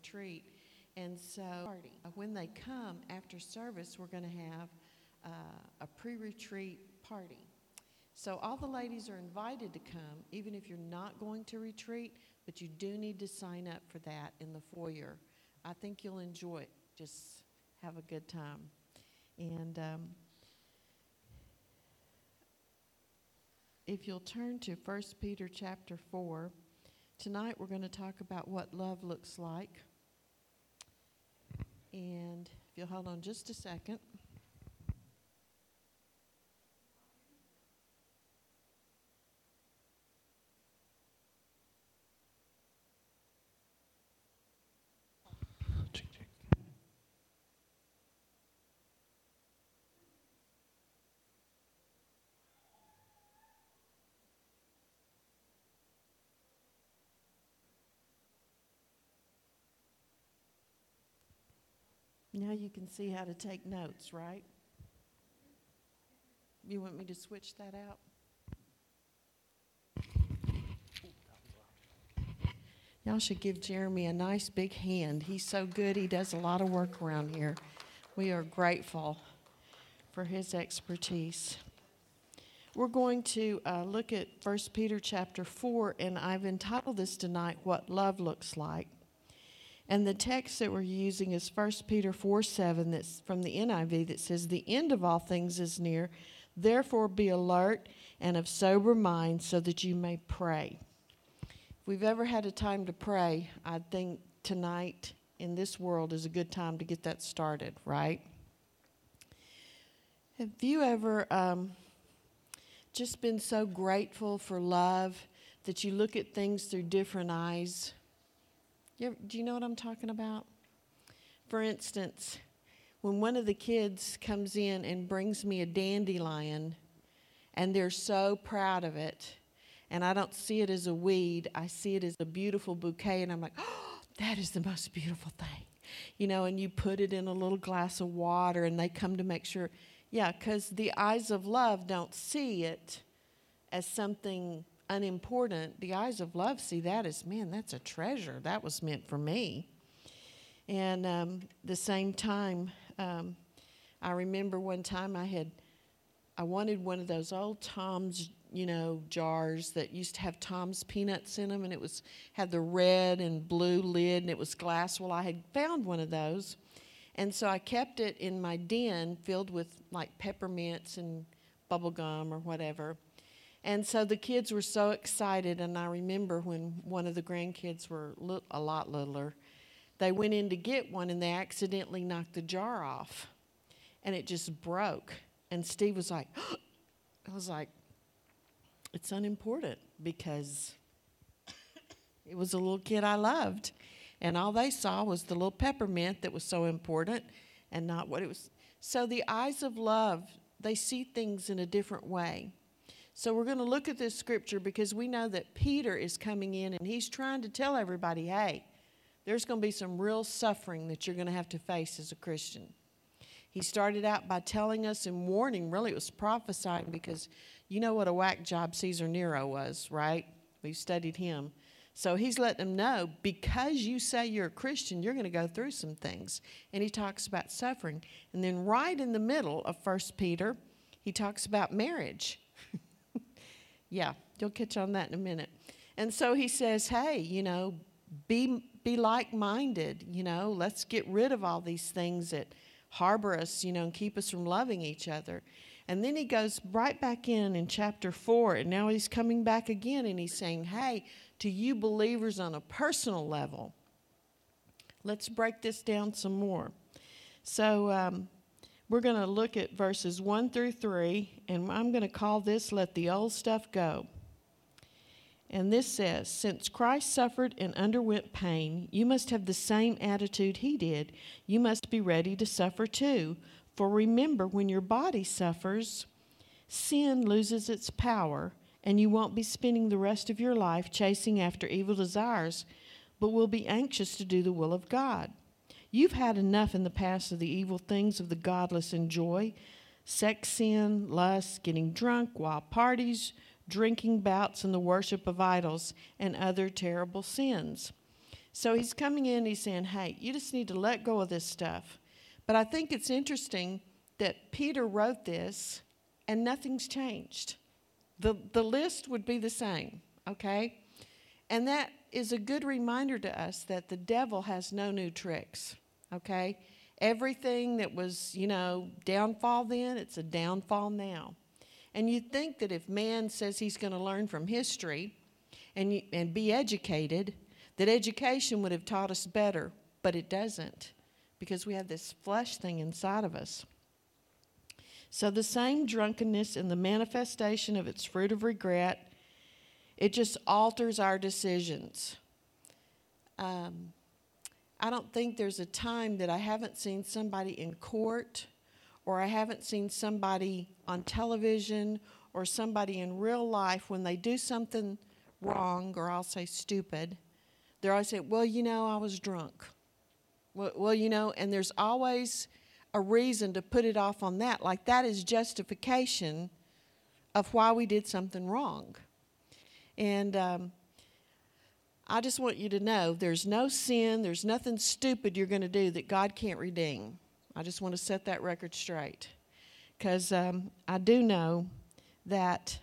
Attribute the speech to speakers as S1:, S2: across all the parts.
S1: retreat. And so when they come after service, we're going to have a pre-retreat party. So all the ladies are invited to come, even if you're not going to retreat, but you do need to sign up for that in the foyer. I think you'll enjoy it. Just have a good time. And if you'll turn to 1 Peter chapter 4, tonight we're going to talk about what love looks like. And if you'll hold on just a second. Now you can see how to take notes, right? You want me to switch that out? Y'all should give Jeremy a nice big hand. He's so good. He does a lot of work around here. We are grateful for his expertise. We're going to look at 1 Peter chapter 4, and I've entitled this tonight, What Love Looks Like. And the text that we're using is 1 Peter 4:7, that's from the NIV, that says, "The end of all things is near. Therefore be alert and of sober mind so that you may pray." If we've ever had a time to pray, I think tonight in this world is a good time to get that started, right? Have you ever just been so grateful for love that you look at things through different eyes? Do you know what I'm talking about? For instance, when one of the kids comes in and brings me a dandelion, and they're so proud of it, and I don't see it as a weed, I see it as a beautiful bouquet, and I'm like, oh, that is the most beautiful thing. You know, and you put it in a little glass of water, and they come to make sure. Yeah, because the eyes of love don't see it as something unimportant. The eyes of love see that as, man, that's a treasure. That was meant for me. And the same time, I remember one time I wanted one of those old Tom's, jars that used to have Tom's peanuts in them, and had the red and blue lid, and it was glass. Well, I had found one of those, and so I kept it in my den filled with like peppermints and bubble gum or whatever. And so the kids were so excited, and I remember when one of the grandkids were a lot littler, they went in to get one, and they accidentally knocked the jar off, and it just broke. And Steve was like, I was like, it's unimportant, because it was a little kid I loved, and all they saw was the little peppermint that was so important and not what it was. So the eyes of love, they see things in a different way. So we're going to look at this scripture because we know that Peter is coming in, and he's trying to tell everybody, hey, there's going to be some real suffering that you're going to have to face as a Christian. He started out by telling us and warning, really it was prophesying, because you know what a whack job Caesar Nero was, right? We've studied him. So he's letting them know, because you say you're a Christian, you're going to go through some things. And he talks about suffering. And then right in the middle of 1 Peter, he talks about marriage. Yeah, you'll catch on that in a minute. And so he says, hey, be like-minded, let's get rid of all these things that harbor us, and keep us from loving each other. And then he goes right back in chapter 4, and now he's coming back again, and he's saying, hey, to you believers on a personal level, let's break this down some more. So we're going to look at verses 1 through 3, and I'm going to call this, Let the Old Stuff Go. And this says, since Christ suffered and underwent pain, you must have the same attitude he did. You must be ready to suffer too. For remember, when your body suffers, sin loses its power, and you won't be spending the rest of your life chasing after evil desires, but will be anxious to do the will of God. You've had enough in the past of the evil things of the godless enjoy: sex sin, lust, getting drunk, wild parties, drinking bouts, and the worship of idols, and other terrible sins. So he's coming in, he's saying, hey, you just need to let go of this stuff. But I think it's interesting that Peter wrote this and nothing's changed. The list would be the same, okay? And that is a good reminder to us that the devil has no new tricks, okay? Everything that was, downfall then, it's a downfall now. And you'd think that if man says he's going to learn from history and be educated, that education would have taught us better, but it doesn't, because we have this flesh thing inside of us. So the same drunkenness and the manifestation of its fruit of regret, it just alters our decisions. I don't think there's a time that I haven't seen somebody in court, or I haven't seen somebody on television, or somebody in real life when they do something wrong, or I'll say stupid, they're always saying, well, I was drunk. Well, and there's always a reason to put it off on that. Like that is justification of why we did something wrong. And I just want you to know there's no sin, there's nothing stupid you're going to do that God can't redeem. I just want to set that record straight. Because I do know that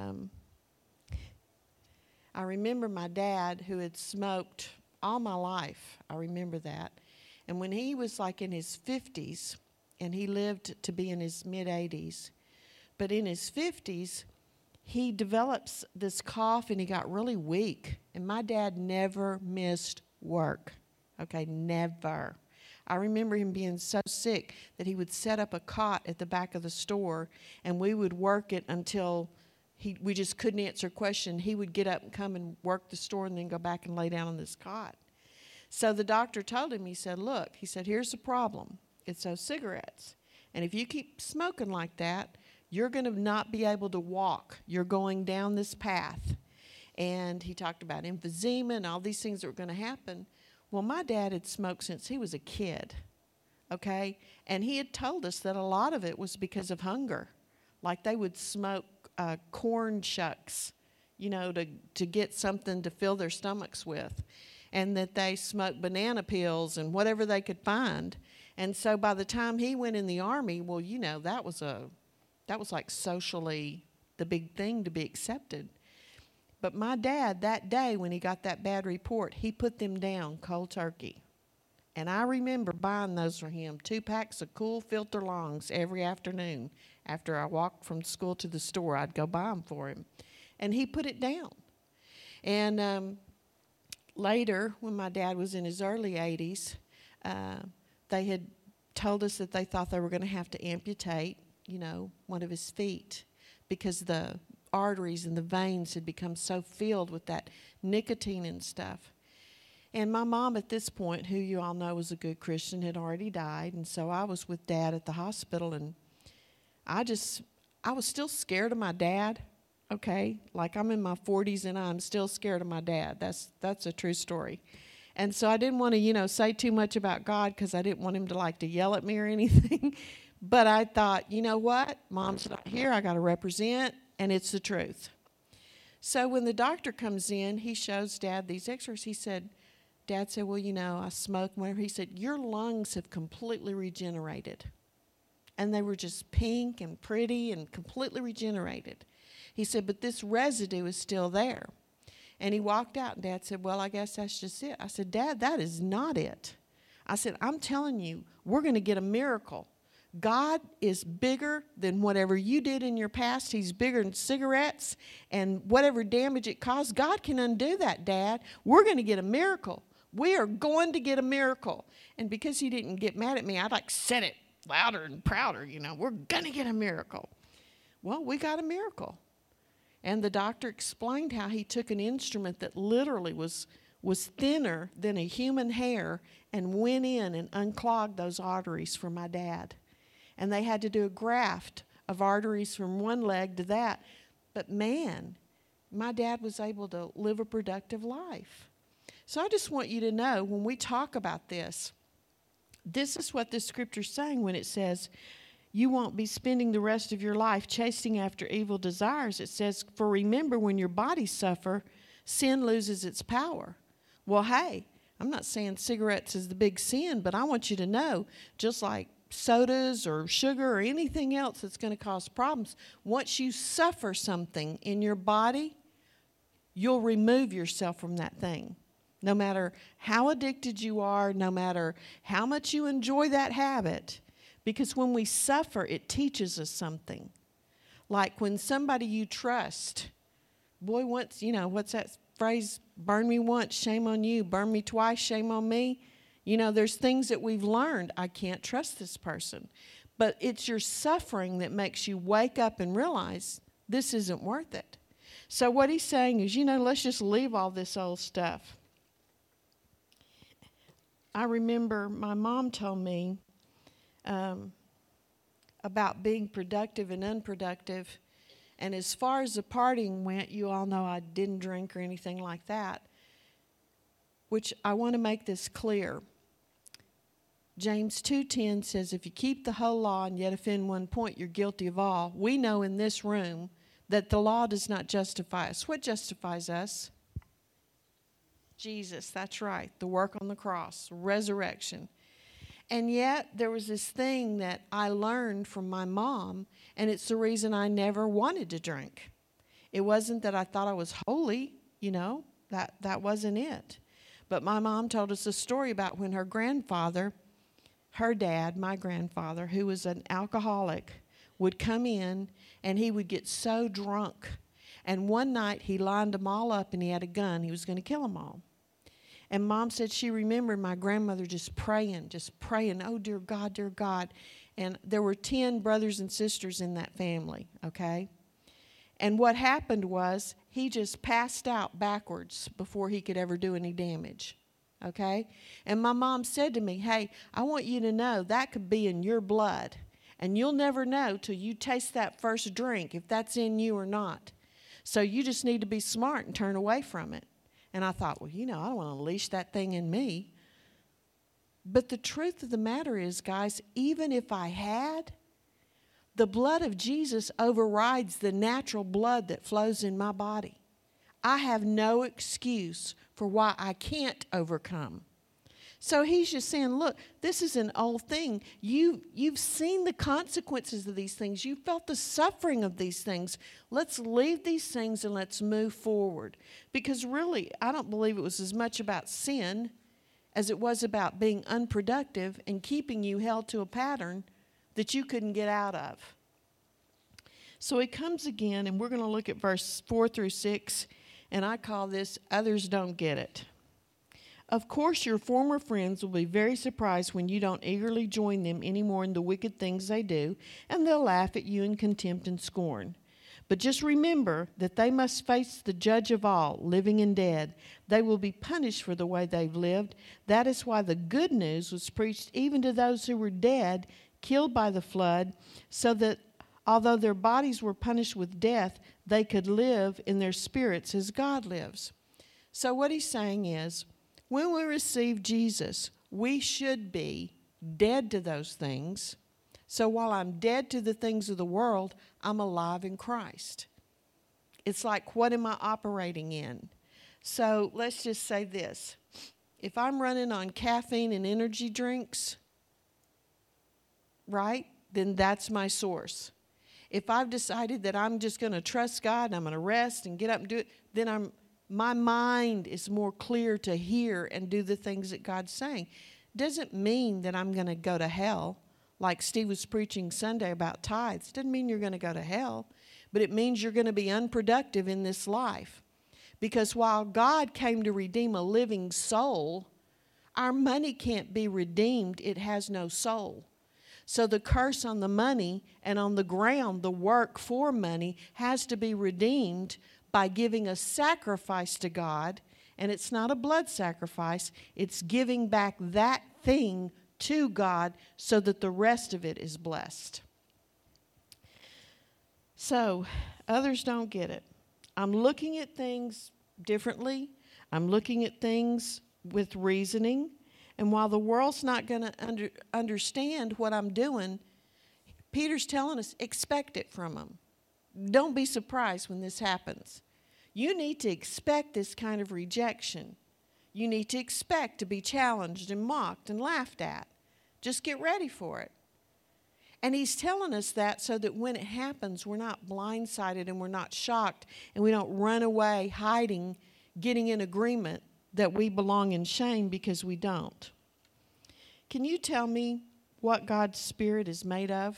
S1: I remember my dad, who had smoked all my life. I remember that. And when he was like in his 50s, and he lived to be in his mid-80s, but in his 50s, he develops this cough and he got really weak. And my dad never missed work. Okay, never. I remember him being so sick that he would set up a cot at the back of the store and we would work it until we just couldn't answer a question. He would get up and come and work the store and then go back and lay down on this cot. So the doctor told him, he said, here's the problem. It's those cigarettes. And if you keep smoking like that, you're going to not be able to walk. You're going down this path. And he talked about emphysema and all these things that were going to happen. Well, my dad had smoked since he was a kid, okay? And he had told us that a lot of it was because of hunger. Like they would smoke corn shucks, to get something to fill their stomachs with. And that they smoked banana peels and whatever they could find. And so by the time he went in the Army, well, that was like socially the big thing to be accepted. But my dad, that day when he got that bad report, he put them down cold turkey. And I remember buying those for him, 2 packs of Cool Filter Longs every afternoon. After I walked from school to the store, I'd go buy them for him. And he put it down. And later, when my dad was in his early 80s, they had told us that they thought they were going to have to amputate, one of his feet because the arteries and the veins had become so filled with that nicotine and stuff. And my mom at this point, who you all know was a good Christian, had already died. And so I was with Dad at the hospital, and I was still scared of my dad, okay? Like I'm in my 40s and I'm still scared of my dad. That's a true story. And so I didn't want to, say too much about God because I didn't want him to yell at me or anything. But I thought, you know what? Mom's not here. I got to represent, and it's the truth. So when the doctor comes in, he shows Dad these x-rays. Dad said, well, I smoke, whatever. He said, your lungs have completely regenerated. And they were just pink and pretty and completely regenerated. He said, but this residue is still there. And he walked out, and Dad said, well, I guess that's just it. I said, Dad, that is not it. I said, I'm telling you, we're going to get a miracle. God is bigger than whatever you did in your past. He's bigger than cigarettes and whatever damage it caused. God can undo that, Dad. We're going to get a miracle. We are going to get a miracle. And because he didn't get mad at me, I said it louder and prouder, we're going to get a miracle. Well, we got a miracle. And the doctor explained how he took an instrument that literally was thinner than a human hair and went in and unclogged those arteries for my dad. And they had to do a graft of arteries from one leg to that. But man, my dad was able to live a productive life. So I just want you to know, when we talk about this is what the scripture's saying when it says, you won't be spending the rest of your life chasing after evil desires. It says, for remember, when your bodies suffer, sin loses its power. Well, hey, I'm not saying cigarettes is the big sin, but I want you to know, just like sodas or sugar or anything else that's going to cause problems, once you suffer something in your body, you'll remove yourself from that thing. No matter how addicted you are, no matter how much you enjoy that habit, because when we suffer, it teaches us something. Like when somebody you trust, boy, once, what's that phrase? Burn me once, shame on you. Burn me twice, shame on me. There's things that we've learned. I can't trust this person. But it's your suffering that makes you wake up and realize this isn't worth it. So what he's saying is, let's just leave all this old stuff. I remember my mom told me about being productive and unproductive. And as far as the partying went, you all know I didn't drink or anything like that, which I want to make this clear. James 2:10 says, if you keep the whole law and yet offend one point, you're guilty of all. We know in this room that the law does not justify us. What justifies us? Jesus, that's right, the work on the cross, resurrection. And yet there was this thing that I learned from my mom, and it's the reason I never wanted to drink. It wasn't that I thought I was holy, that wasn't it. But my mom told us a story about when her grandfather, her dad, my grandfather, who was an alcoholic, would come in and he would get so drunk. And one night he lined them all up and he had a gun. He was going to kill them all. And Mom said she remembered my grandmother just praying, oh, dear God, dear God. And there were 10 brothers and sisters in that family, okay? And what happened was he just passed out backwards before he could ever do any damage, okay? And my mom said to me, hey, I want you to know that could be in your blood. And you'll never know till you taste that first drink if that's in you or not. So you just need to be smart and turn away from it. And I thought, well, I don't want to unleash that thing in me. But the truth of the matter is, guys, even if I had, the blood of Jesus overrides the natural blood that flows in my body. I have no excuse for why I can't overcome. So he's just saying, look, this is an old thing. You've seen the consequences of these things. You felt the suffering of these things. Let's leave these things and let's move forward. Because really, I don't believe it was as much about sin as it was about being unproductive and keeping you held to a pattern that you couldn't get out of. So he comes again, and we're going to look at verse 4 through 6, and I call this, others don't get it. Of course, your former friends will be very surprised when you don't eagerly join them anymore in the wicked things they do, and they'll laugh at you in contempt and scorn. But just remember that they must face the judge of all, living and dead. They will be punished for the way they've lived. That is why the good news was preached even to those who were dead, killed by the flood, so that although their bodies were punished with death, they could live in their spirits as God lives. So what he's saying is, when we receive Jesus, we should be dead to those things. So while I'm dead to the things of the world, I'm alive in Christ. It's like, what am I operating in? So let's just say this. If I'm running on caffeine and energy drinks, right, then that's my source. If I've decided that I'm just going to trust God and I'm going to rest and get up and do it, then my mind is more clear to hear and do the things that God's saying. Doesn't mean that I'm going to go to hell, like Steve was preaching Sunday about tithes. Doesn't mean you're going to go to hell, but it means you're going to be unproductive in this life. Because while God came to redeem a living soul, our money can't be redeemed. It has no soul. So the curse on the money and on the ground, the work for money, has to be redeemed by giving a sacrifice to God. And it's not a blood sacrifice. It's giving back that thing to God so that the rest of it is blessed. So others don't get it. I'm looking at things differently. I'm looking at things with reasoning. And while the world's not going to understand what I'm doing, Peter's telling us, expect it from them. Don't be surprised when this happens. You need to expect this kind of rejection. You need to expect to be challenged and mocked and laughed at. Just get ready for it. And he's telling us that so that when it happens, we're not blindsided and we're not shocked and we don't run away hiding, getting in agreement that we belong in shame because we don't. Can you tell me what God's Spirit is made of?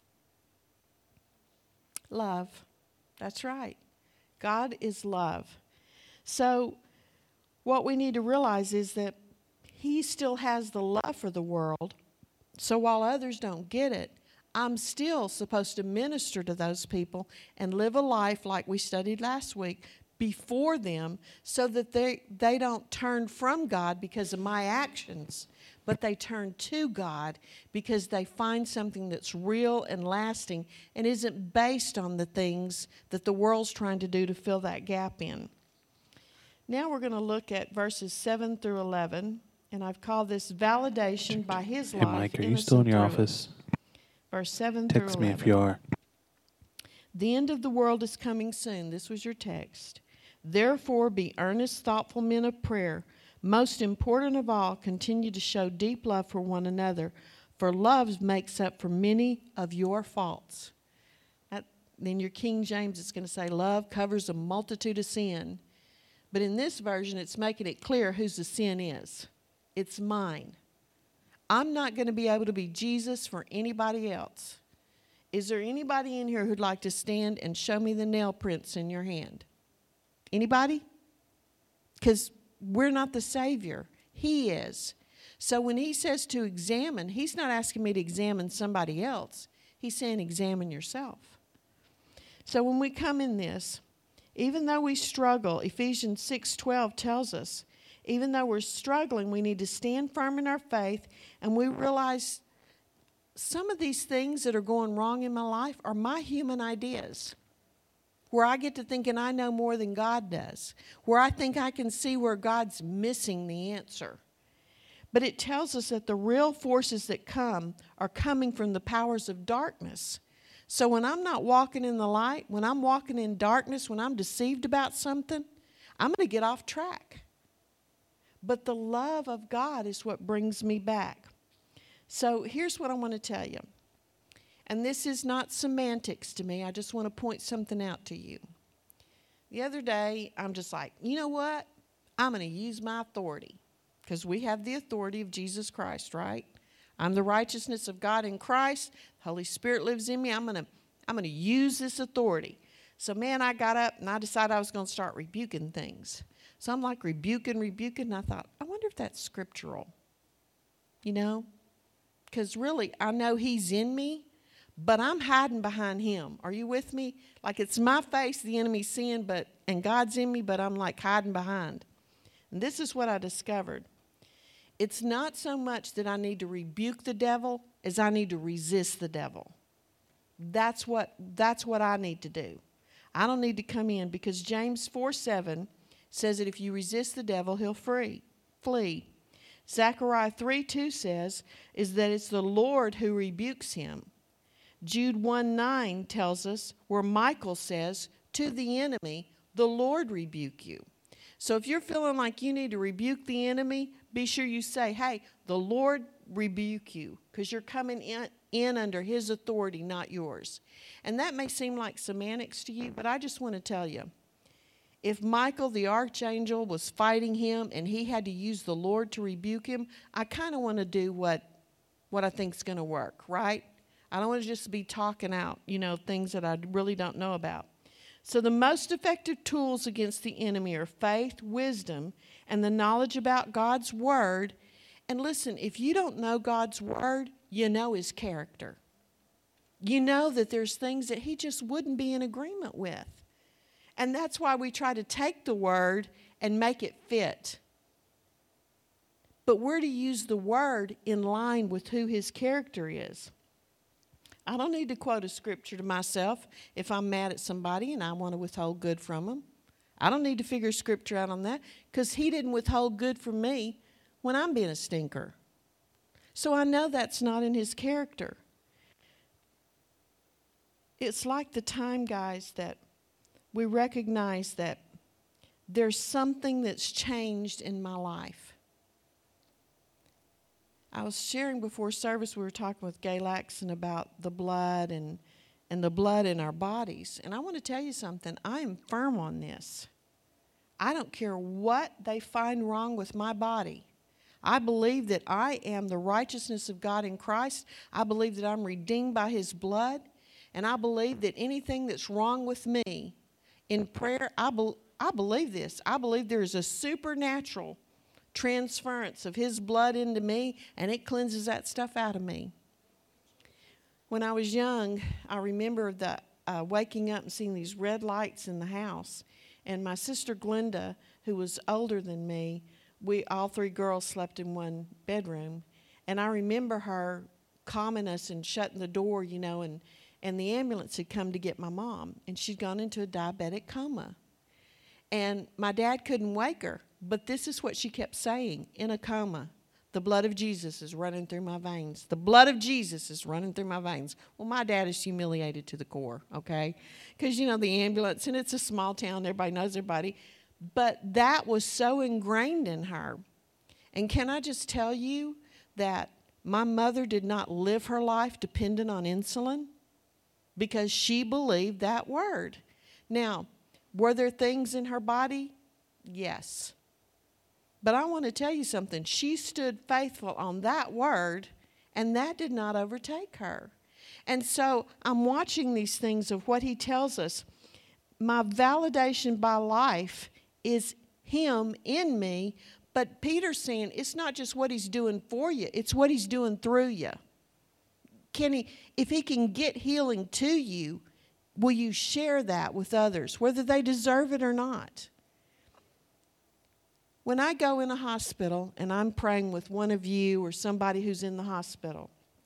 S1: Love. That's right. God is love. So what we need to realize is that he still has the love for the world. So while others don't get it, I'm still supposed to minister to those people and live a life like we studied last week before them so that they don't turn from God because of my actions, but they turn to God because they find something that's real and lasting and isn't based on the things that the world's trying to do to fill that gap in. Now we're going to look at verses 7 through 11, and I've called this validation by his life.
S2: Hey, Mike, are you still in your office?
S1: Verse 7 through 11.
S2: Text me if you are.
S1: The end of the world is coming soon. This was your text. Therefore, be earnest, thoughtful men of prayer. Most important of all, continue to show deep love for one another, for love makes up for many of your faults. In your King James, it's going to say love covers a multitude of sin. But in this version, it's making it clear whose the sin is. It's mine. I'm not going to be able to be Jesus for anybody else. Is there anybody in here who'd like to stand and show me the nail prints in your hand? Anybody? Because we're not the Savior. He is. So when he says to examine, he's not asking me to examine somebody else. He's saying examine yourself. So when we come in this, even though we struggle, Ephesians 6:12 tells us, even though we're struggling, we need to stand firm in our faith, and we realize some of these things that are going wrong in my life are my human ideas, where I get to thinking I know more than God does, where I think I can see where God's missing the answer. But it tells us that the real forces that come are coming from the powers of darkness. So when I'm not walking in the light, when I'm walking in darkness, when I'm deceived about something, I'm going to get off track. But the love of God is what brings me back. So here's what I want to tell you. And this is not semantics to me. I just want to point something out to you. The other day, I'm just like, you know what? I'm going to use my authority. Because we have the authority of Jesus Christ, right? I'm the righteousness of God in Christ. The Holy Spirit lives in me. I'm going to use this authority. So, man, I got up and I decided I was going to start rebuking things. So I'm like rebuking, and I thought, I wonder if that's scriptural. You know? Because really, I know he's in me, but I'm hiding behind him. Are you with me? Like it's my face the enemy's seeing, and God's in me, but I'm like hiding behind. And this is what I discovered. It's not so much that I need to rebuke the devil as I need to resist the devil. That's what I need to do. I don't need to come in because James 4:7 says that if you resist the devil, he'll flee. Zechariah 3:2 says is that it's the Lord who rebukes him. Jude 1:9 tells us where Michael says to the enemy, the Lord rebuke you. So if you're feeling like you need to rebuke the enemy, be sure you say, hey, the Lord rebuke you, because you're coming in under his authority, not yours. And that may seem like semantics to you, but I just want to tell you, if Michael the archangel was fighting him and he had to use the Lord to rebuke him, I kind of want to do what I think is going to work, right? I don't want to just be talking out, things that I really don't know about. So the most effective tools against the enemy are faith, wisdom, and the knowledge about God's word. And listen, if you don't know God's word, you know his character. You know that there's things that he just wouldn't be in agreement with. And that's why we try to take the word and make it fit. But we're to use the word in line with who his character is. I don't need to quote a scripture to myself if I'm mad at somebody and I want to withhold good from them. I don't need to figure scripture out on that because he didn't withhold good from me when I'm being a stinker. So I know that's not in his character. It's like the time, guys, that we recognize that there's something that's changed in my life. I was sharing before service, we were talking with Gay Laxon about the blood and the blood in our bodies. And I want to tell you something. I am firm on this. I don't care what they find wrong with my body. I believe that I am the righteousness of God in Christ. I believe that I'm redeemed by His blood. And I believe that anything that's wrong with me, in prayer, I believe this. I believe there is a supernatural transference of His blood into me, and it cleanses that stuff out of me. When I was young, I remember waking up and seeing these red lights in the house. And my sister Glenda, who was older than me, we all three girls slept in one bedroom. And I remember her calming us and shutting the door, and the ambulance had come to get my mom. And she'd gone into a diabetic coma. And my dad couldn't wake her. But this is what she kept saying in a coma. The blood of Jesus is running through my veins. The blood of Jesus is running through my veins. Well, my dad is humiliated to the core, okay? Because, the ambulance, and it's a small town. Everybody knows everybody. But that was so ingrained in her. And can I just tell you that my mother did not live her life dependent on insulin because she believed that word. Now, were there things in her body? Yes. But I want to tell you something. She stood faithful on that word, and that did not overtake her. And so I'm watching these things of what He tells us. My validation by life is Him in me, but Peter's saying it's not just what He's doing for you, it's what He's doing through you. If He can get healing to you, will you share that with others, whether they deserve it or not? When I go in a hospital and I'm praying with one of you or somebody who's in the hospital,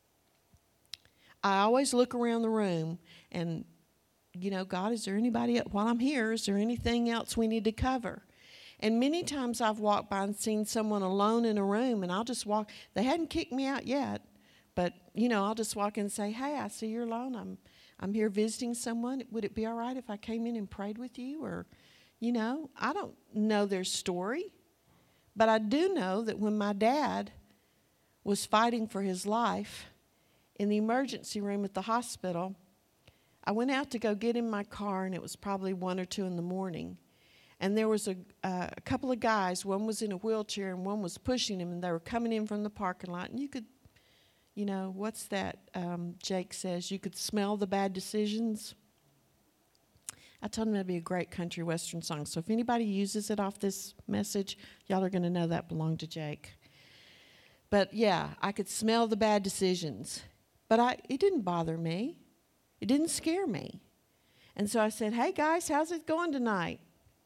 S1: I always look around the room and, God, is there anybody, while I'm here, is there anything else we need to cover? And many times I've walked by and seen someone alone in a room, and I'll just walk. They hadn't kicked me out yet, but, I'll just walk in and say, hey, I see you're alone. I'm here visiting someone. Would it be all right if I came in and prayed with you? Or, I don't know their story. But I do know that when my dad was fighting for his life in the emergency room at the hospital, I went out to go get in my car, and it was probably 1 or 2 in the morning. And there was a couple of guys. One was in a wheelchair, and one was pushing him, and they were coming in from the parking lot. And you could, what's that Jake says? You could smell the bad decisions. I told him that'd be a great country western song. So if anybody uses it off this message, y'all are going to know that belonged to Jake. But yeah, I could smell the bad decisions. But it didn't bother me. It didn't scare me. And so I said, hey guys, how's it going tonight?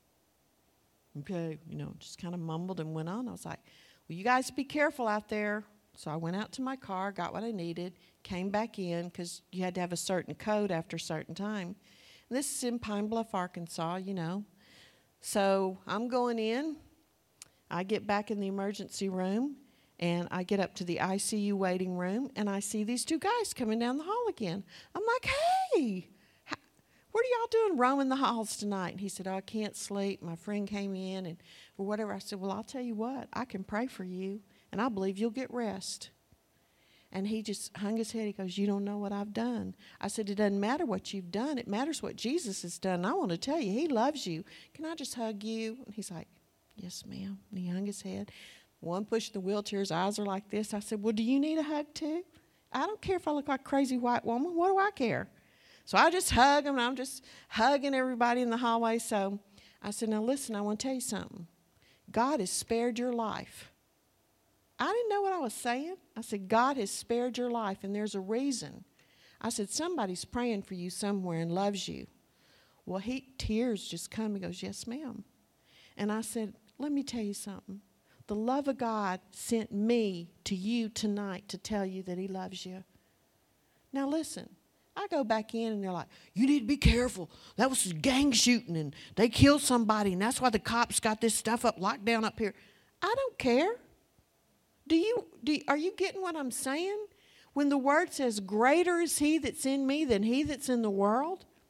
S1: Okay, just kind of mumbled and went on. I was like, well, you guys be careful out there. So I went out to my car, got what I needed, came back in because you had to have a certain code after a certain time. This is in Pine Bluff, Arkansas, So I'm going in. I get back in the emergency room, and I get up to the ICU waiting room, and I see these 2 guys coming down the hall again. I'm like, hey, what are y'all doing roaming the halls tonight? And he said, I can't sleep. My friend came in, or whatever. I said, well, I'll tell you what. I can pray for you, and I believe you'll get rest. And he just hung his head. He goes, you don't know what I've done. I said, it doesn't matter what you've done. It matters what Jesus has done. And I want to tell you, He loves you. Can I just hug you? And he's like, yes, ma'am. And he hung his head. One pushed the wheelchair. His eyes are like this. I said, well, do you need a hug too? I don't care if I look like a crazy white woman. What do I care? So I just hug him, and I'm just hugging everybody in the hallway. So I said, now listen, I want to tell you something. God has spared your life. I didn't know what I was saying. I said, God has spared your life, and there's a reason. I said, somebody's praying for you somewhere and loves you. Well, tears just come. He goes, yes, ma'am. And I said, let me tell you something. The love of God sent me to you tonight to tell you that He loves you. Now, listen. I go back in, and they're like, you need to be careful. That was a gang shooting, and they killed somebody, and that's why the cops got this stuff locked down up here. I don't care. Are you getting what I'm saying? When the word says, greater is He that's in me than he that's in the world,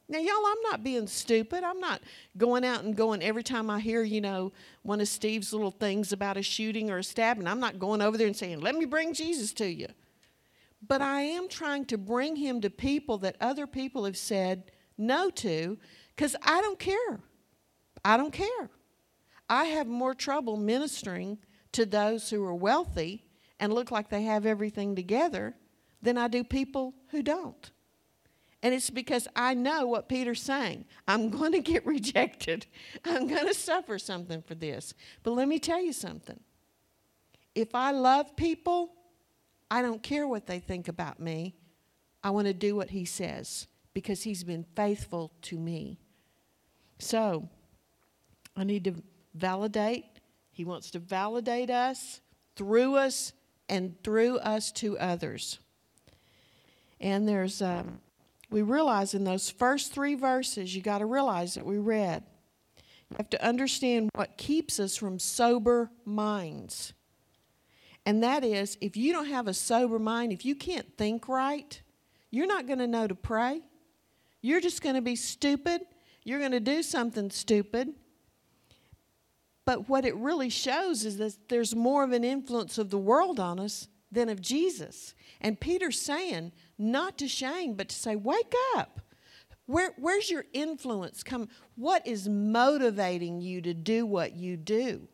S1: Now, y'all, I'm not being stupid. I'm not going out and going every time I hear, one of Steve's little things about a shooting or a stabbing. I'm not going over there and saying, let me bring Jesus to you. But I am trying to bring him to people that other people have said no to, because I don't care. I don't care. I have more trouble ministering to those who are wealthy and look like they have everything together than I do people who don't. And it's because I know what Peter's saying. I'm going to get rejected. I'm going to suffer something for this. But let me tell you something. If I love people, I don't care what they think about me. I want to do what he says because he's been faithful to me. So I need to validate. He wants to validate us and through us to others. And there's... we realize in those first 3 verses, you got to realize that we read. You have to understand what keeps us from sober minds. And that is, if you don't have a sober mind, if you can't think right, you're not going to know to pray. You're just going to be stupid. You're going to do something stupid. But what it really shows is that there's more of an influence of the world on us than of Jesus. And Peter's saying, not to shame, but to say, wake up. Where's your influence come? What is motivating you to do what you do?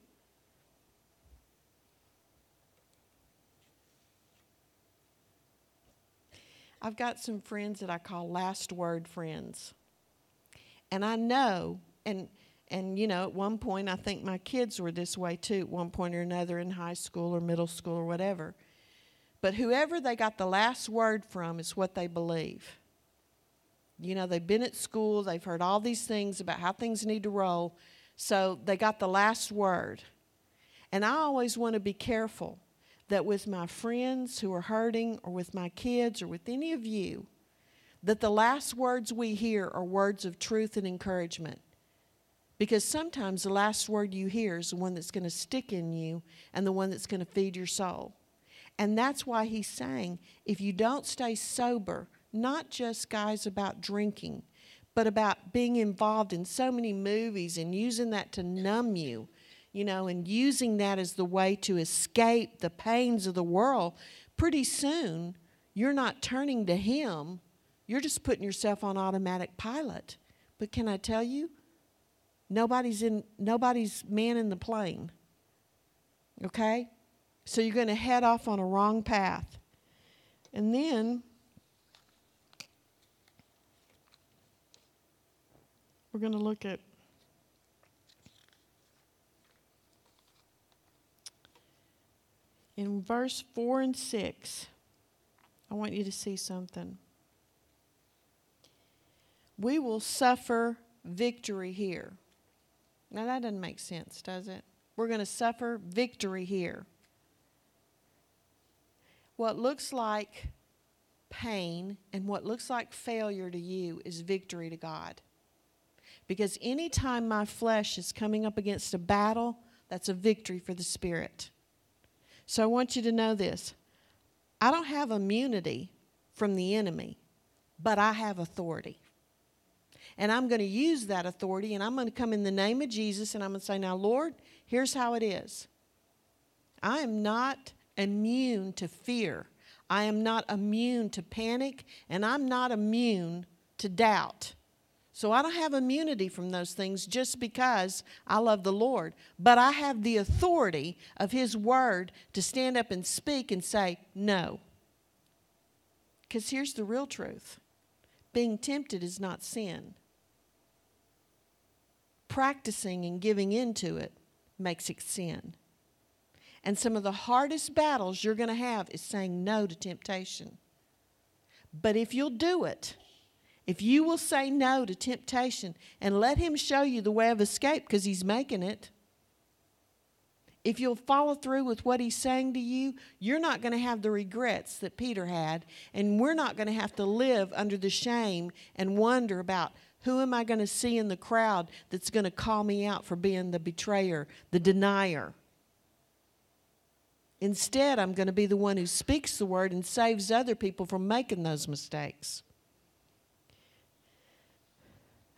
S1: I've got some friends that I call last word friends. And I know, and at one point, I think my kids were this way too, at one point or another in high school or middle school or whatever. But whoever they got the last word from is what they believe. They've been at school, they've heard all these things about how things need to roll, so they got the last word. And I always want to be careful that with my friends who are hurting, or with my kids, or with any of you, that the last words we hear are words of truth and encouragement. Because sometimes the last word you hear is the one that's going to stick in you and the one that's going to feed your soul. And that's why he's saying, if you don't stay sober, not just, guys, about drinking, but about being involved in so many movies and using that to numb you, and using that as the way to escape the pains of the world, pretty soon you're not turning to him. You're just putting yourself on automatic pilot. But can I tell you, nobody's manning the plane. Okay? So you're going to head off on a wrong path. And then we're going to look at in verse 4 and 6. I want you to see something. We will suffer victory here. Now that doesn't make sense, does it? We're going to suffer victory here. What looks like pain and what looks like failure to you is victory to God. Because anytime my flesh is coming up against a battle, that's a victory for the Spirit. So I want you to know this. I don't have immunity from the enemy, but I have authority. And I'm going to use that authority, and I'm going to come in the name of Jesus, and I'm going to say, now, Lord, here's how it is. I am not immune to fear. I am not immune to panic, and I'm not immune to doubt. So I don't have immunity from those things just because I love the Lord. But I have the authority of His Word to stand up and speak and say, no. Because here's the real truth. Being tempted is not sin. Practicing and giving into it makes it sin. And some of the hardest battles you're going to have is saying no to temptation. But if you'll do it, if you will say no to temptation and let Him show you the way of escape, because He's making it, if you'll follow through with what He's saying to you, you're not going to have the regrets that Peter had, and we're not going to have to live under the shame and wonder about who am I going to see in the crowd that's going to call me out for being the betrayer, the denier. Instead, I'm going to be the one who speaks the word and saves other people from making those mistakes.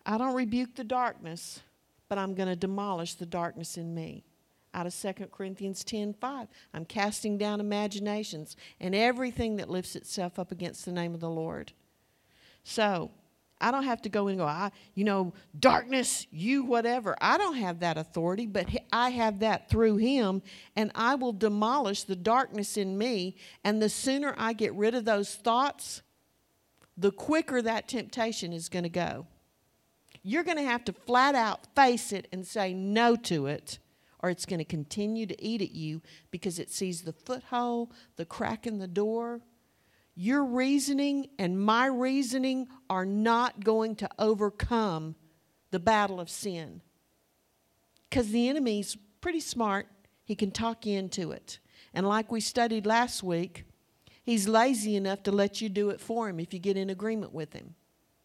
S1: I don't rebuke the darkness, but I'm going to demolish the darkness in me. Out of 2 Corinthians 10:5, I'm casting down imaginations and everything that lifts itself up against the name of the Lord. So, I don't have to go and go, darkness, you whatever. I don't have that authority, but I have that through him, and I will demolish the darkness in me. And the sooner I get rid of those thoughts, the quicker that temptation is going to go. You're going to have to flat out face it and say no to it, or it's going to continue to eat at you because it sees the foothold, the crack in the door. Your reasoning and my reasoning are not going to overcome the battle of sin. Because the enemy's pretty smart. He can talk you into it. And like we studied last week, he's lazy enough to let you do it for him if you get in agreement with him.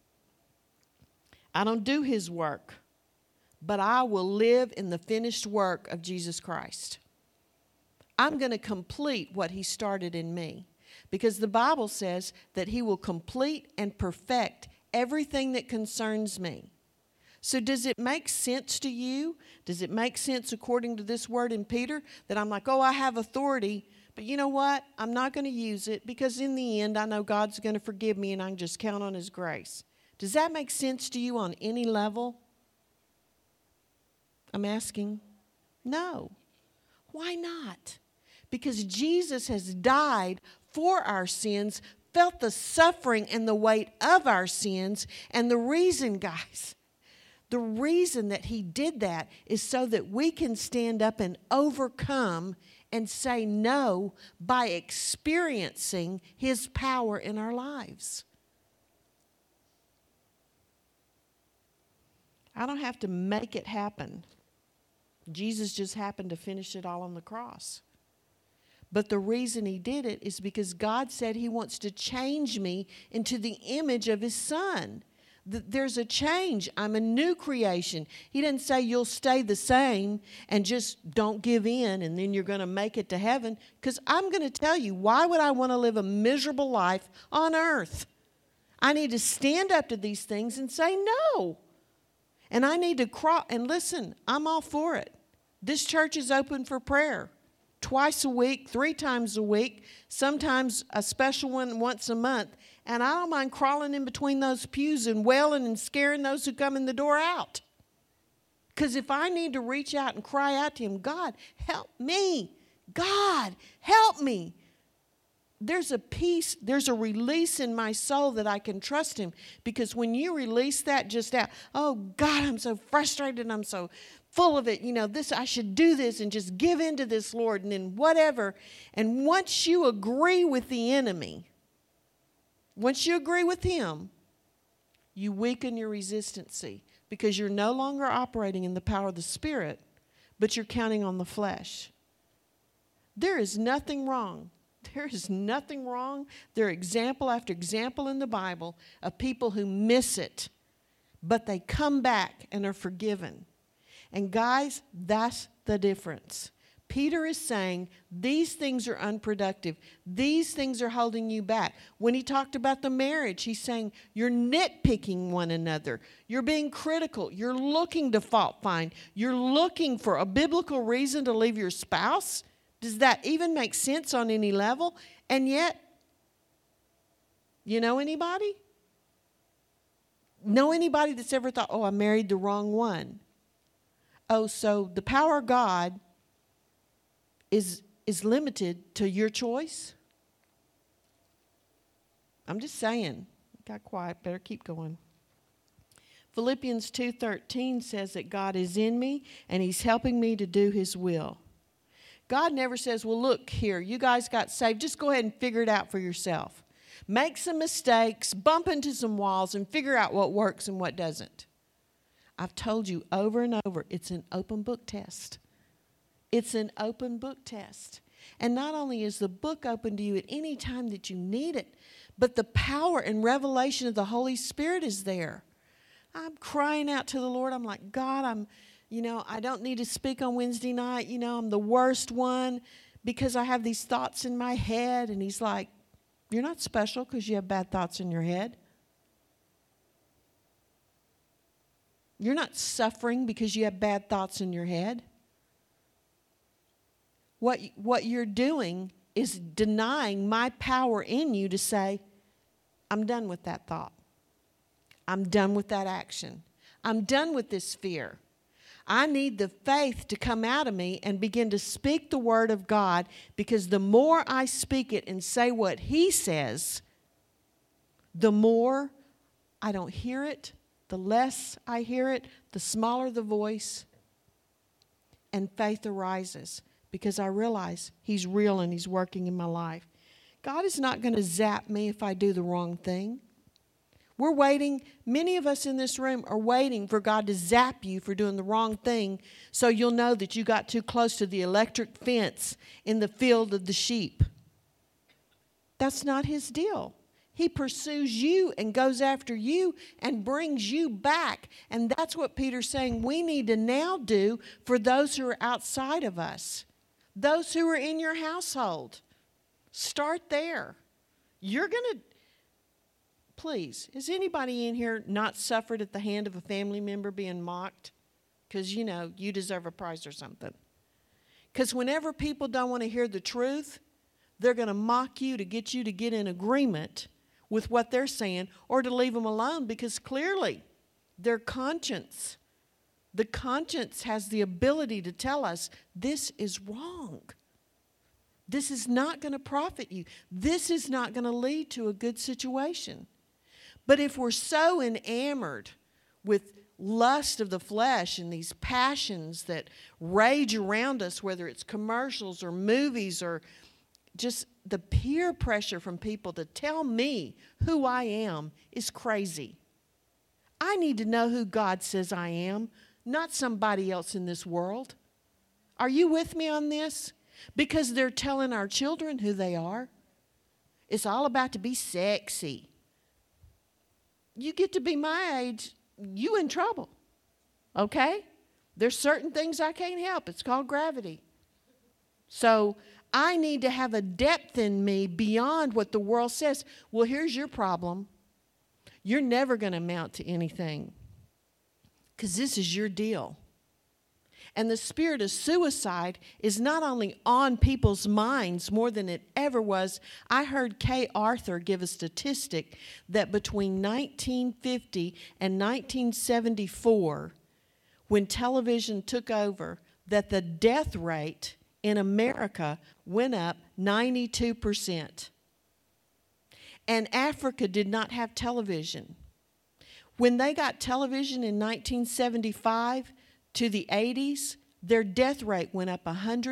S1: I don't do his work, but I will live in the finished work of Jesus Christ. I'm going to complete what he started in me. Because the Bible says that he will complete and perfect everything that concerns me. So does it make sense to you? Does it make sense according to this word in Peter that I'm like, I have authority, but you know what? I'm not going to use it because in the end I know God's going to forgive me and I can just count on his grace. Does that make sense to you on any level? I'm asking. No. Why not? Because Jesus has died for our sins, felt the suffering and the weight of our sins. And the reason, guys, the reason that he did that is so that we can stand up and overcome and say no by experiencing his power in our lives. I don't have to make it happen. Jesus just happened to finish it all on the cross. But the reason he did it is because God said he wants to change me into the image of his son. There's a change. I'm a new creation. He didn't say you'll stay the same and just don't give in and then you're going to make it to heaven. Because I'm going to tell you, why would I want to live a miserable life on earth? I need to stand up to these things and say no. And I need to crawl. And listen, I'm all for it. This church is open for prayer. Twice a week, 3 times a week, sometimes a special one once a month. And I don't mind crawling in between those pews and wailing and scaring those who come in the door out. Because if I need to reach out and cry out to him, God, help me. God, help me. There's a peace, there's a release in my soul that I can trust him. Because when you release that just out, oh God, I'm so frustrated, I'm so full of it, this, I should do this and just give in to this, Lord, and then whatever. And once you agree with the enemy, once you agree with him, you weaken your resistancy because you're no longer operating in the power of the Spirit, but you're counting on the flesh. There is nothing wrong. There is nothing wrong. There are example after example in the Bible of people who miss it, but they come back and are forgiven. And guys, that's the difference. Peter is saying these things are unproductive. These things are holding you back. When he talked about the marriage, he's saying you're nitpicking one another. You're being critical. You're looking to fault find. You're looking for a biblical reason to leave your spouse. Does that even make sense on any level? And yet, you know anybody? Know anybody that's ever thought, I married the wrong one? So the power of God is limited to your choice? I'm just saying. Got quiet. Better keep going. Philippians 2:13 says that God is in me and he's helping me to do his will. God never says, well, look here, you guys got saved. Just go ahead and figure it out for yourself. Make some mistakes, bump into some walls, and figure out what works and what doesn't. I've told you over and over, it's an open book test. It's an open book test. And not only is the book open to you at any time that you need it, but the power and revelation of the Holy Spirit is there. I'm crying out to the Lord. I'm like, God, I don't need to speak on Wednesday night. I'm the worst one because I have these thoughts in my head. And he's like, you're not special because you have bad thoughts in your head. You're not suffering because you have bad thoughts in your head. What you're doing is denying my power in you to say, I'm done with that thought. I'm done with that action. I'm done with this fear. I need the faith to come out of me and begin to speak the word of God, because the more I speak it and say what He says, the more I don't hear it, the less I hear it, the smaller the voice, and faith arises because I realize He's real and He's working in my life. God is not going to zap me if I do the wrong thing. We're waiting, many of us in this room are waiting for God to zap you for doing the wrong thing so you'll know that you got too close to the electric fence in the field of the sheep. That's not His deal. He pursues you and goes after you and brings you back. And that's what Peter's saying we need to now do for those who are outside of us, those who are in your household. Start there. You're going to, please, has anybody in here not suffered at the hand of a family member being mocked? Because, you deserve a prize or something. Because whenever people don't want to hear the truth, they're going to mock you to get in agreement with what they're saying, or to leave them alone, because clearly their conscience, the conscience has the ability to tell us this is wrong. This is not going to profit you. This is not going to lead to a good situation. But if we're so enamored with lust of the flesh and these passions that rage around us, whether it's commercials or movies or just the peer pressure from people to tell me who I am, is crazy. I need to know who God says I am, not somebody else in this world. Are you with me on this? Because they're telling our children who they are. It's all about to be sexy. You get to be my age, you in trouble. Okay? There's certain things I can't help. It's called gravity. So I need to have a depth in me beyond what the world says. Well, here's your problem. You're never going to amount to anything because this is your deal. And the spirit of suicide is not only on people's minds more than it ever was. I heard Kay Arthur give a statistic that between 1950 and 1974, when television took over, that the death rate in America went up 92%. And Africa did not have television. When they got television in 1975 to the 80s, their death rate went up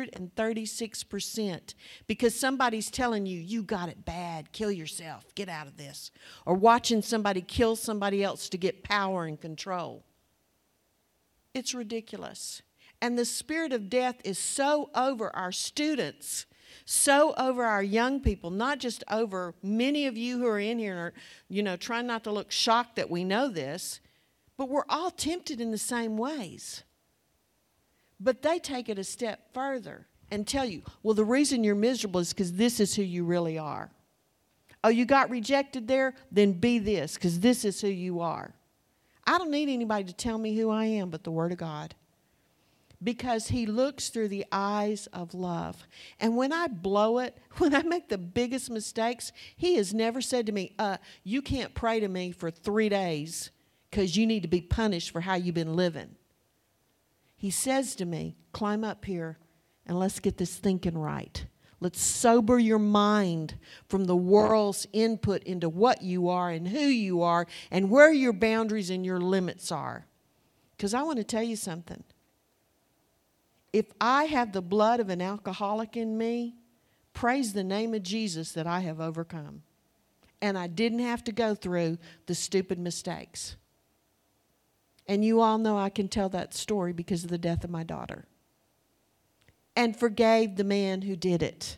S1: 136% because somebody's telling you, you got it bad, kill yourself, get out of this. Or watching somebody kill somebody else to get power and control. It's ridiculous. And the spirit of death is so over our students, so over our young people, not just over many of you who are in here and are, trying not to look shocked that we know this, but we're all tempted in the same ways. But they take it a step further and tell you, well, the reason you're miserable is because this is who you really are. Oh, you got rejected there? Then be this, because this is who you are. I don't need anybody to tell me who I am but the Word of God. Because He looks through the eyes of love. And when I blow it, when I make the biggest mistakes, He has never said to me, you can't pray to me for 3 days because you need to be punished for how you've been living. He says to me, climb up here and let's get this thinking right. Let's sober your mind from the world's input into what you are and who you are and where your boundaries and your limits are. Because I want to tell you something. If I have the blood of an alcoholic in me, praise the name of Jesus that I have overcome. And I didn't have to go through the stupid mistakes. And you all know I can tell that story because of the death of my daughter. And forgave the man who did it.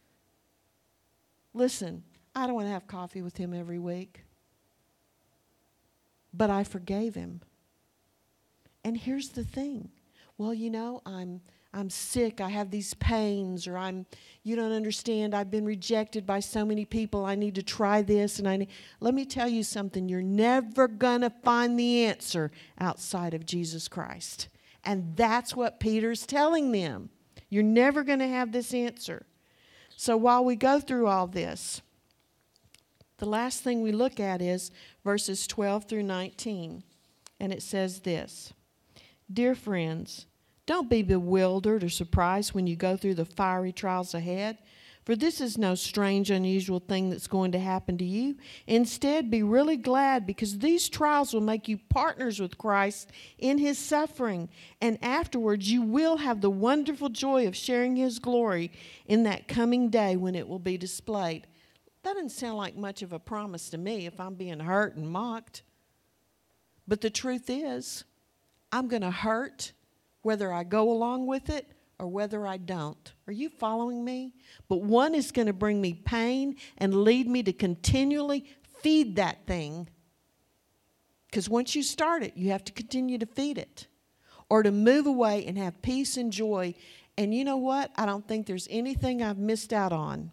S1: Listen, I don't want to have coffee with him every week. But I forgave him. And here's the thing. Well, I'm sick, I have these pains, or you don't understand, I've been rejected by so many people, I need to try this, let me tell you something, you're never gonna find the answer outside of Jesus Christ. And that's what Peter's telling them. You're never gonna have this answer. So while we go through all this, the last thing we look at is verses 12 through 19. And it says this: Dear friends, don't be bewildered or surprised when you go through the fiery trials ahead, for this is no strange, unusual thing that's going to happen to you. Instead, be really glad, because these trials will make you partners with Christ in his suffering, and afterwards you will have the wonderful joy of sharing his glory in that coming day when it will be displayed. That doesn't sound like much of a promise to me if I'm being hurt and mocked. But the truth is, I'm going to hurt whether I go along with it or whether I don't. Are you following me? But one is going to bring me pain and lead me to continually feed that thing. Because once you start it, you have to continue to feed it, or to move away and have peace and joy. And you know what? I don't think there's anything I've missed out on.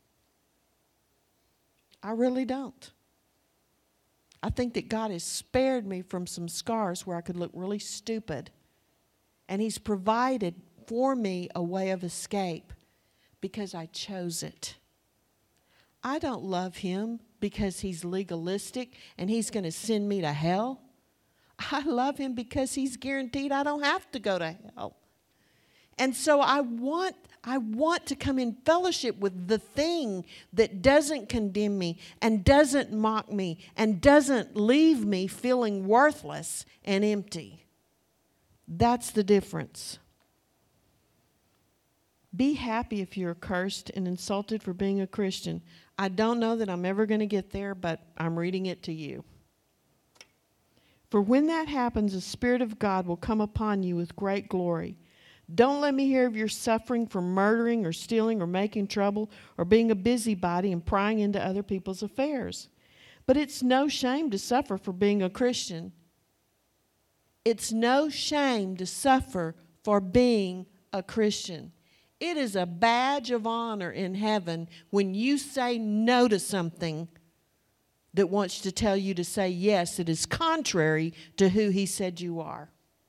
S1: I really don't. I think that God has spared me from some scars where I could look really stupid. And he's provided for me a way of escape because I chose it. I don't love him because he's legalistic and he's going to send me to hell. I love him because he's guaranteed I don't have to go to hell. And so I want to come in fellowship with the thing that doesn't condemn me and doesn't mock me and doesn't leave me feeling worthless and empty. That's the difference. Be happy if you're cursed and insulted for being a Christian. I don't know that I'm ever going to get there, but I'm reading it to you. For when that happens, the Spirit of God will come upon you with great glory. Don't let me hear of your suffering for murdering or stealing or making trouble or being a busybody and prying into other people's affairs. But it's no shame to suffer for being a Christian. It's no shame to suffer for being a Christian. It is a badge of honor in heaven when you say no to something that wants to tell you to say yes. It is contrary to who he said you are.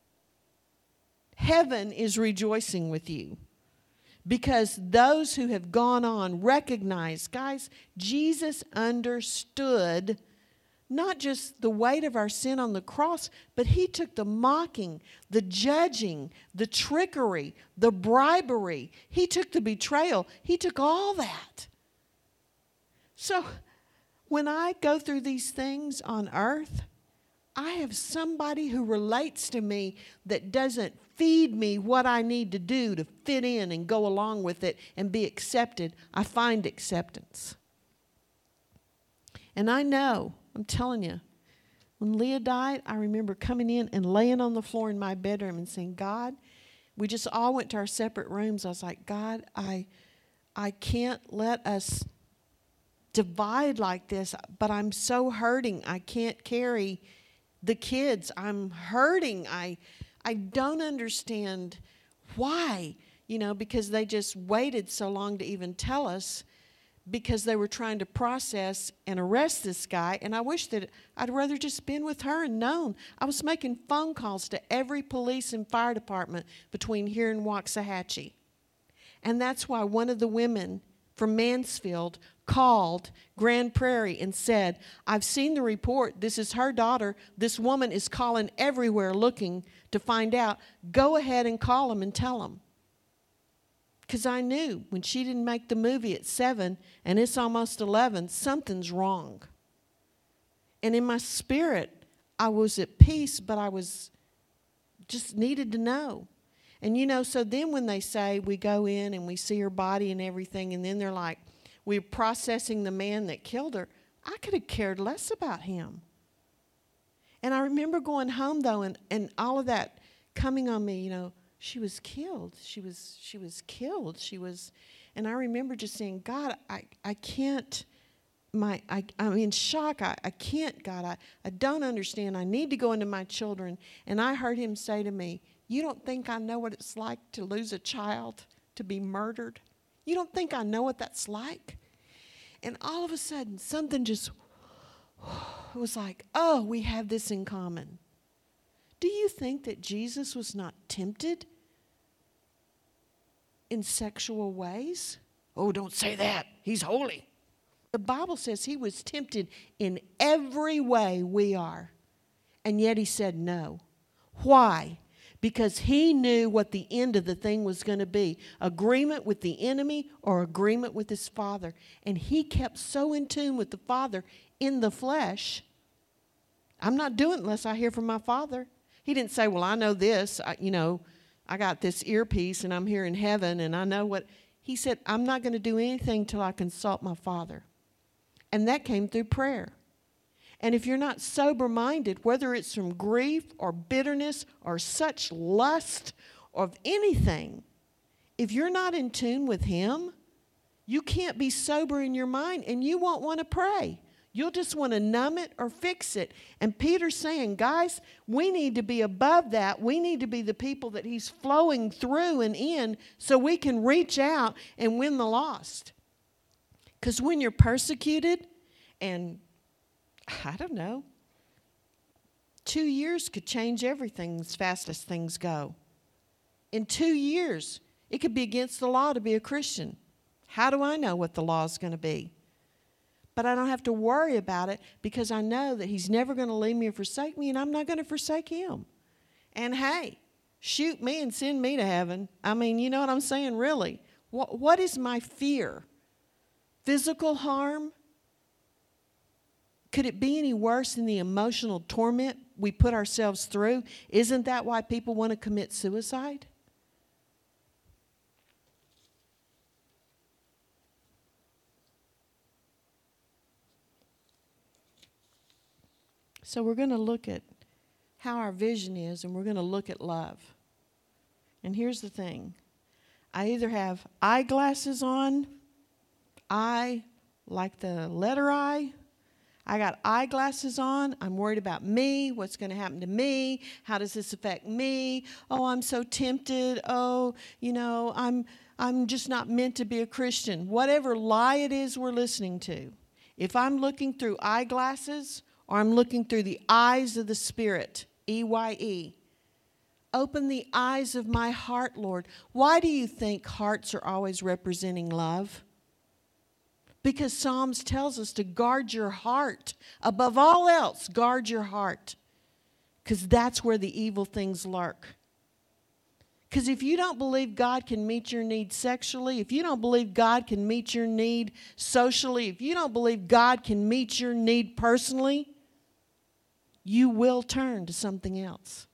S1: Heaven is rejoicing with you because those who have gone on recognize, guys, Jesus understood not just the weight of our sin on the cross, but he took the mocking, the judging, the trickery, the bribery. He took the betrayal. He took all that. So when I go through these things on earth, I have somebody who relates to me that doesn't feed me what I need to do to fit in and go along with it and be accepted. I find acceptance. And I know, I'm telling you, when Leah died, I remember coming in and laying on the floor in my bedroom and saying, God, we just all went to our separate rooms. I was like, God, I can't let us divide like this, but I'm so hurting. I can't carry the kids. I'm hurting. I don't understand why, because they just waited so long to even tell us, because they were trying to process and arrest this guy. And I wish that I'd rather just been with her and known. I was making phone calls to every police and fire department between here and Waxahachie. And that's why one of the women from Mansfield called Grand Prairie and said, I've seen the report. This is her daughter. This woman is calling everywhere looking to find out. Go ahead and call them and tell them. Because I knew when she didn't make the movie at 7 and it's almost 11, something's wrong. And in my spirit, I was at peace, but I was just needed to know. And so then when they say we go in and we see her body and everything, and then they're like, we're processing the man that killed her, I could have cared less about him. And I remember going home, though, and all of that coming on me, she was killed. She was killed. And I remember just saying, God, I can't, I'm in shock. I can't, God. I don't understand. I need to go into my children. And I heard him say to me, You don't think I know what it's like to lose a child, to be murdered? You don't think I know what that's like? And all of a sudden, something just was like, oh, we have this in common. Do you think that Jesus was not tempted in sexual ways? Oh, don't say that. He's holy. The Bible says he was tempted in every way we are. And yet he said no. Why? Because he knew what the end of the thing was going to be. Agreement with the enemy or agreement with his Father. And he kept so in tune with the Father in the flesh. I'm not doing it unless I hear from my Father. He didn't say, well, I know this. I got this earpiece and I'm here in heaven and I know what. He said, I'm not going to do anything till I consult my Father. And that came through prayer. And if you're not sober-minded, whether it's from grief or bitterness or such lust or of anything, if you're not in tune with him, you can't be sober in your mind and you won't want to pray. You'll just want to numb it or fix it. And Peter's saying, guys, we need to be above that. We need to be the people that he's flowing through and in so we can reach out and win the lost. Because when you're persecuted, and I don't know, 2 years could change everything as fast as things go. In 2 years, it could be against the law to be a Christian. How do I know what the law is going to be? But I don't have to worry about it because I know that he's never going to leave me or forsake me, and I'm not going to forsake him. And hey, shoot me and send me to heaven. I mean, you know what I'm saying, really. What is my fear? Physical harm? Could it be any worse than the emotional torment we put ourselves through? Isn't that why people want to commit suicide? So we're going to look at how our vision is, and we're going to look at love. And here's the thing. I either have eyeglasses on, I like the letter I got eyeglasses on. I'm worried about me, what's going to happen to me, how does this affect me? Oh, I'm so tempted. Oh, I'm just not meant to be a Christian. Whatever lie it is we're listening to. If I'm looking through eyeglasses or I'm looking through the eyes of the Spirit, EYE, open the eyes of my heart, Lord. Why do you think hearts are always representing love? Because Psalms tells us to guard your heart. Above all else, guard your heart. Because that's where the evil things lurk. Because if you don't believe God can meet your need sexually, if you don't believe God can meet your need socially, if you don't believe God can meet your need personally, you will turn to something else.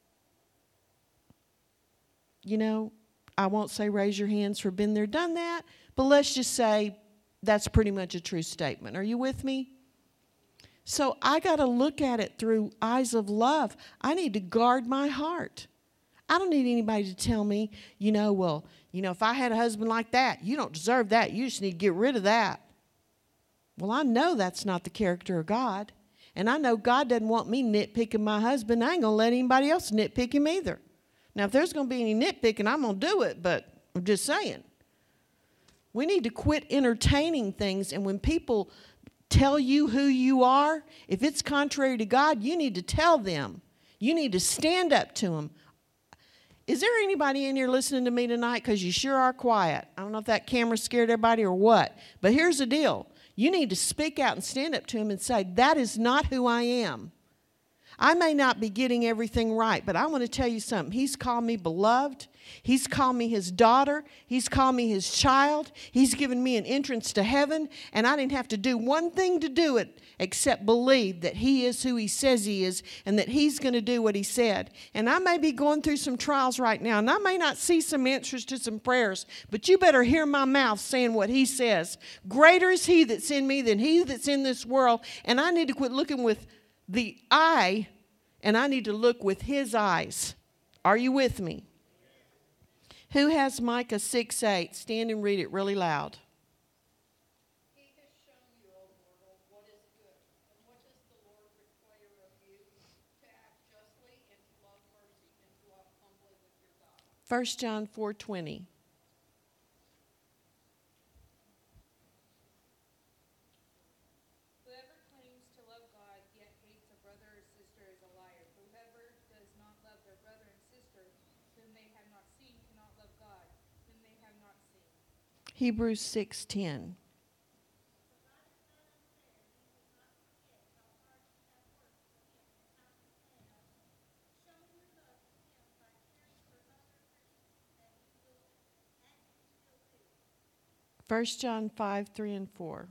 S1: I won't say raise your hands for been there, done that, but let's just say that's pretty much a true statement. Are you with me? So I got to look at it through eyes of love. I need to guard my heart. I don't need anybody to tell me, if I had a husband like that, you don't deserve that. You just need to get rid of that. Well, I know that's not the character of God. And I know God doesn't want me nitpicking my husband. I ain't going to let anybody else nitpick him either. Now, if there's going to be any nitpicking, I'm going to do it, but I'm just saying. We need to quit entertaining things, and when people tell you who you are, if it's contrary to God, you need to tell them. You need to stand up to them. Is there anybody in here listening to me tonight? Because you sure are quiet. I don't know if that camera scared everybody or what, but here's the deal. You need to speak out and stand up to him and say, that is not who I am. I may not be getting everything right, but I want to tell you something. He's called me beloved. He's called me his daughter. He's called me his child. He's given me an entrance to heaven, and I didn't have to do one thing to do it except believe that he is who he says he is and that he's going to do what he said. And I may be going through some trials right now, and I may not see some answers to some prayers, but you better hear my mouth saying what he says. Greater is he that's in me than he that's in this world, and I need to quit looking with the eye, and I need to look with his eyes. Are you with me? Who has Micah 6:8? Stand and read it really loud.
S3: He has shown you, O mortal, what is good, and what does the Lord require of you? To act justly, and to love mercy, and to walk humbly
S1: 1 John 4:20.
S3: Whoever claims to love God yet hates a brother or sister is a liar. Whoever does not love their brother and sister whom they have not seen cannot love God whom they have not seen.
S1: Hebrews 6:10. First John 5:3 and 4.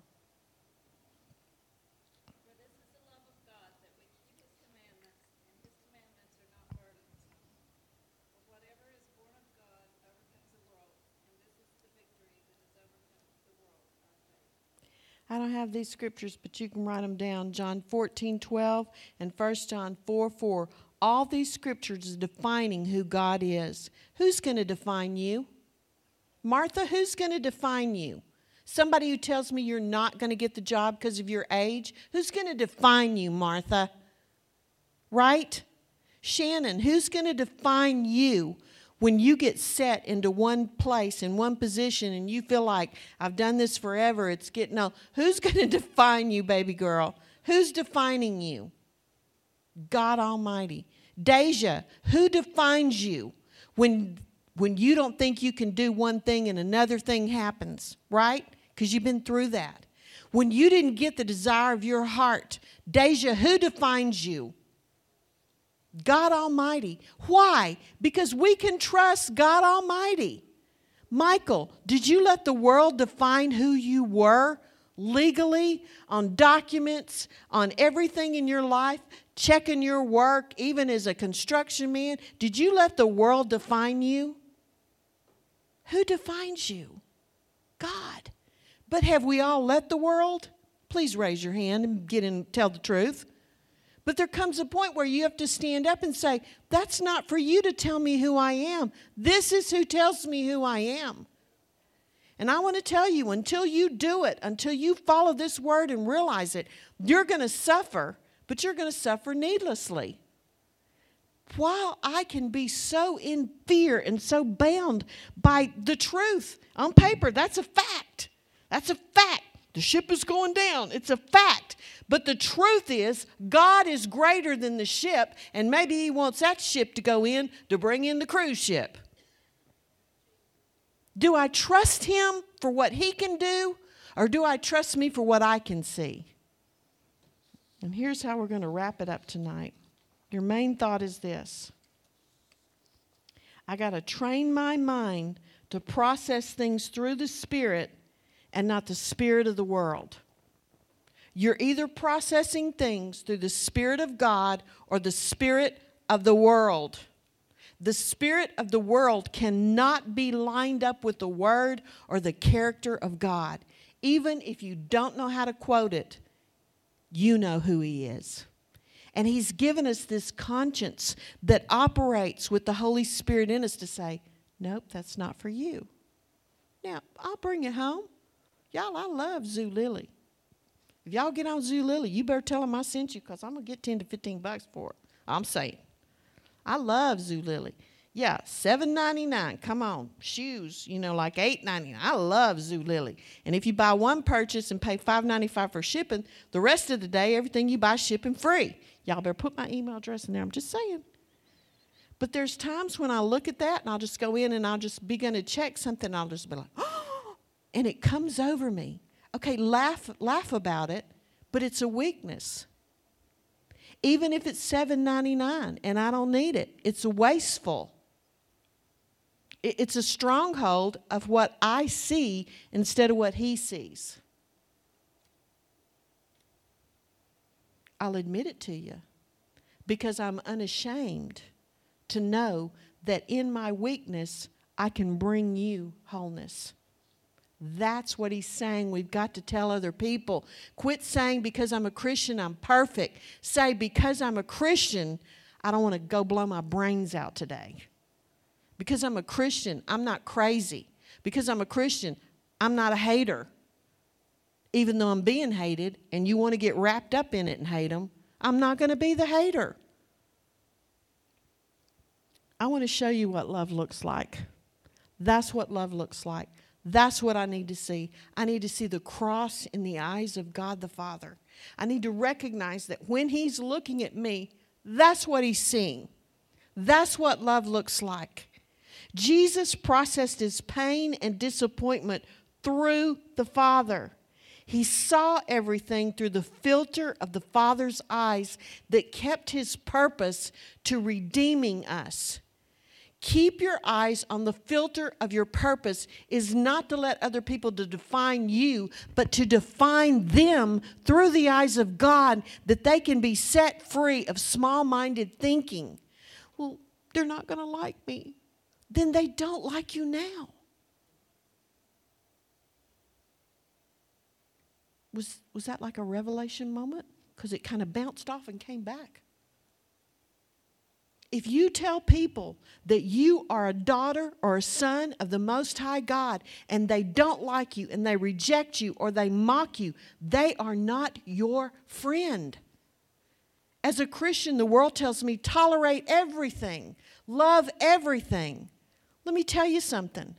S3: For this is the love of God, that we keep his commandments, and his commandments are not burdensome. For whatever is born of God overcomes the world, and this is the victory that has overcome the world, our faith.
S1: I don't have these scriptures, but you can write them down. John 14:12 and 1 John 4:4. All these scriptures are defining who God is. Who's going to define you? Martha, who's going to define you? Somebody who tells me you're not going to get the job because of your age? Who's going to define you, Martha? Right? Shannon, who's going to define you when you get set into one place, in one position, and you feel like, I've done this forever, it's getting old? Who's going to define you, baby girl? Who's defining you? God Almighty. Deja, who defines you when you don't think you can do one thing and another thing happens, right? Because you've been through that. When you didn't get the desire of your heart, Deja, who defines you? God Almighty. Why? Because we can trust God Almighty. Michael, did you let the world define who you were legally, on documents, on everything in your life, checking your work, even as a construction man? Did you let the world define you? Who defines you? God. But have we all let the world? Please raise your hand and get in, tell the truth. But there comes a point where you have to stand up and say, that's not for you to tell me who I am. This is who tells me who I am. And I want to tell you, until you do it, until you follow this word and realize it, you're going to suffer, but you're going to suffer needlessly. While I can be so in fear and so bound by the truth on paper, that's a fact. That's a fact. The ship is going down. It's a fact. But the truth is, God is greater than the ship, and maybe he wants that ship to go in to bring in the cruise ship. Do I trust him for what he can do, or do I trust me for what I can see? And here's how we're going to wrap it up tonight. Your main thought is this. I got to train my mind to process things through the Spirit and not the spirit of the world. You're either processing things through the Spirit of God or the spirit of the world. The spirit of the world cannot be lined up with the word or the character of God. Even if you don't know how to quote it, you know who he is. And he's given us this conscience that operates with the Holy Spirit in us to say, nope, that's not for you. Now, I'll bring it home. Y'all, I love Zulily. If y'all get on Zulily, you better tell them I sent you, because I'm going to get $10 to $15 for it. I'm saying. I love Zulily. Yeah, $7.99. Come on. Shoes, like $8.99. I love Zulily. And if you buy one purchase and pay $5.95 for shipping, the rest of the day, everything you buy shipping free. Y'all better put my email address in there. I'm just saying. But there's times when I look at that and I'll just go in and I'll just be going to check something. And I'll just be like, oh, and it comes over me. Okay, laugh about it, but it's a weakness. Even if it's $7.99 and I don't need it, it's wasteful. It's a stronghold of what I see instead of what he sees. I'll admit it to you because I'm unashamed to know that in my weakness, I can bring you wholeness. That's what he's saying. We've got to tell other people. Quit saying because I'm a Christian, I'm perfect. Say because I'm a Christian, I don't want to go blow my brains out today. Because I'm a Christian, I'm not crazy. Because I'm a Christian, I'm not a hater. Even though I'm being hated and you want to get wrapped up in it and hate them, I'm not going to be the hater. I want to show you what love looks like. That's what love looks like. That's what I need to see. I need to see the cross in the eyes of God the Father. I need to recognize that when He's looking at me, that's what He's seeing. That's what love looks like. Jesus processed His pain and disappointment through the Father. He saw everything through the filter of the Father's eyes that kept His purpose to redeeming us. Keep your eyes on the filter of your purpose is not to let other people to define you, but to define them through the eyes of God, that they can be set free of small-minded thinking. Well, they're not going to like me. Then they don't like you now. Was that like a revelation moment? Because it kind of bounced off and came back. If you tell people that you are a daughter or a son of the Most High God and they don't like you and they reject you or they mock you, they are not your friend. As a Christian, the world tells me tolerate everything, love everything. Let me tell you something.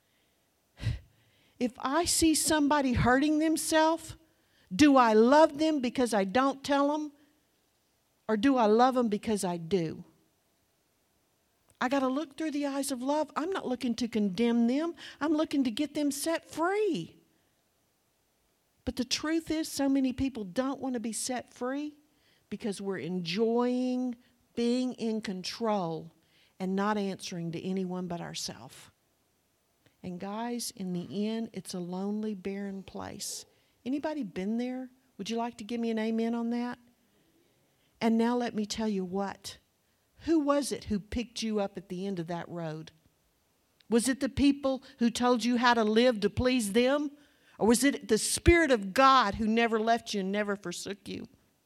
S1: If I see somebody hurting themselves, do I love them because I don't tell them? Or do I love them because I do? I got to look through the eyes of love. I'm not looking to condemn them. I'm looking to get them set free. But the truth is, so many people don't want to be set free because we're enjoying being in control and not answering to anyone but ourselves. And guys, in the end, it's a lonely, barren place. Anybody been there? Would you like to give me an amen on that? And now let me tell you what. Who was it who picked you up at the end of that road? Was it the people who told you how to live to please them? Or was it the Spirit of God who never left you and never forsook you?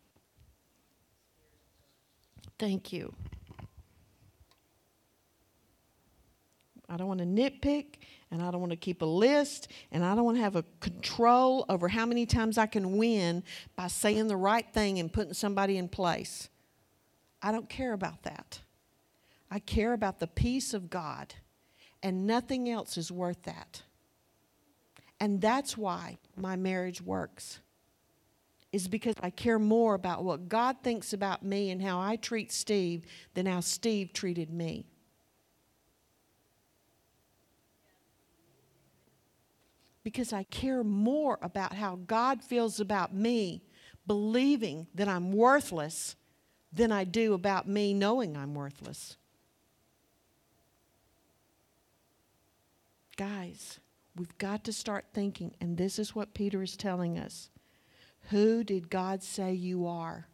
S1: Thank you. I don't want to nitpick, and I don't want to keep a list, and I don't want to have a control over how many times I can win by saying the right thing and putting somebody in place. I don't care about that. I care about the peace of God, and nothing else is worth that. And that's why my marriage works, is because I care more about what God thinks about me and how I treat Steve than how Steve treated me. Because I care more about how God feels about me, believing that I'm worthless, than I do about me knowing I'm worthless. Guys, we've got to start thinking, and this is what Peter is telling us. Who did God say you are?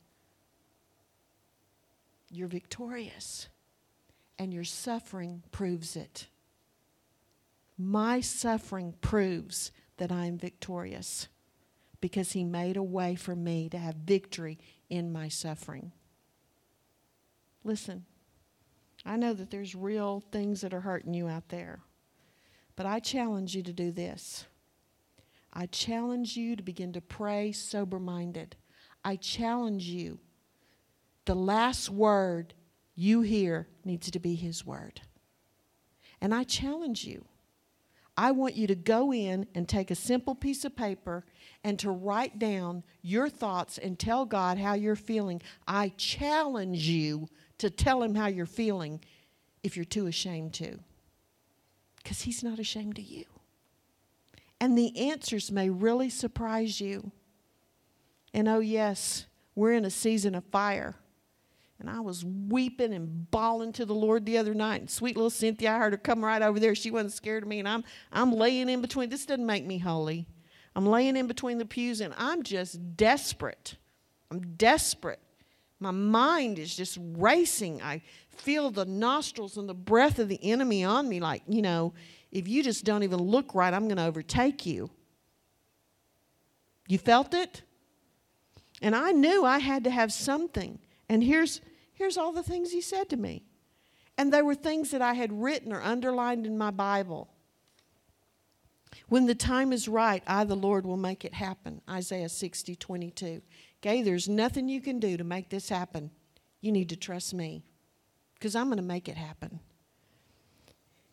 S1: You're victorious, and your suffering proves it. My suffering proves that I'm victorious because He made a way for me to have victory in my suffering. Listen, I know that there's real things that are hurting you out there, but I challenge you to do this. I challenge you to begin to pray sober-minded. I challenge you, the last word you hear needs to be His word. And I challenge you. I want you to go in and take a simple piece of paper and to write down your thoughts and tell God how you're feeling. I challenge you to tell Him how you're feeling if you're too ashamed to. Because He's not ashamed of you. And the answers may really surprise you. And oh yes, we're in a season of fire. And I was weeping and bawling to the Lord the other night. And sweet little Cynthia, I heard her come right over there. She wasn't scared of me. And I'm laying in between. This doesn't make me holy. I'm laying in between the pews and I'm just desperate. I'm desperate. My mind is just racing. I feel the nostrils and the breath of the enemy on me like, you know, if you just don't even look right, I'm going to overtake you. You felt it? And I knew I had to have something. And here's all the things He said to me. And they were things that I had written or underlined in my Bible. When the time is right, I, the Lord, will make it happen. Isaiah 60:22. Okay, there's nothing you can do to make this happen. You need to trust me because I'm going to make it happen.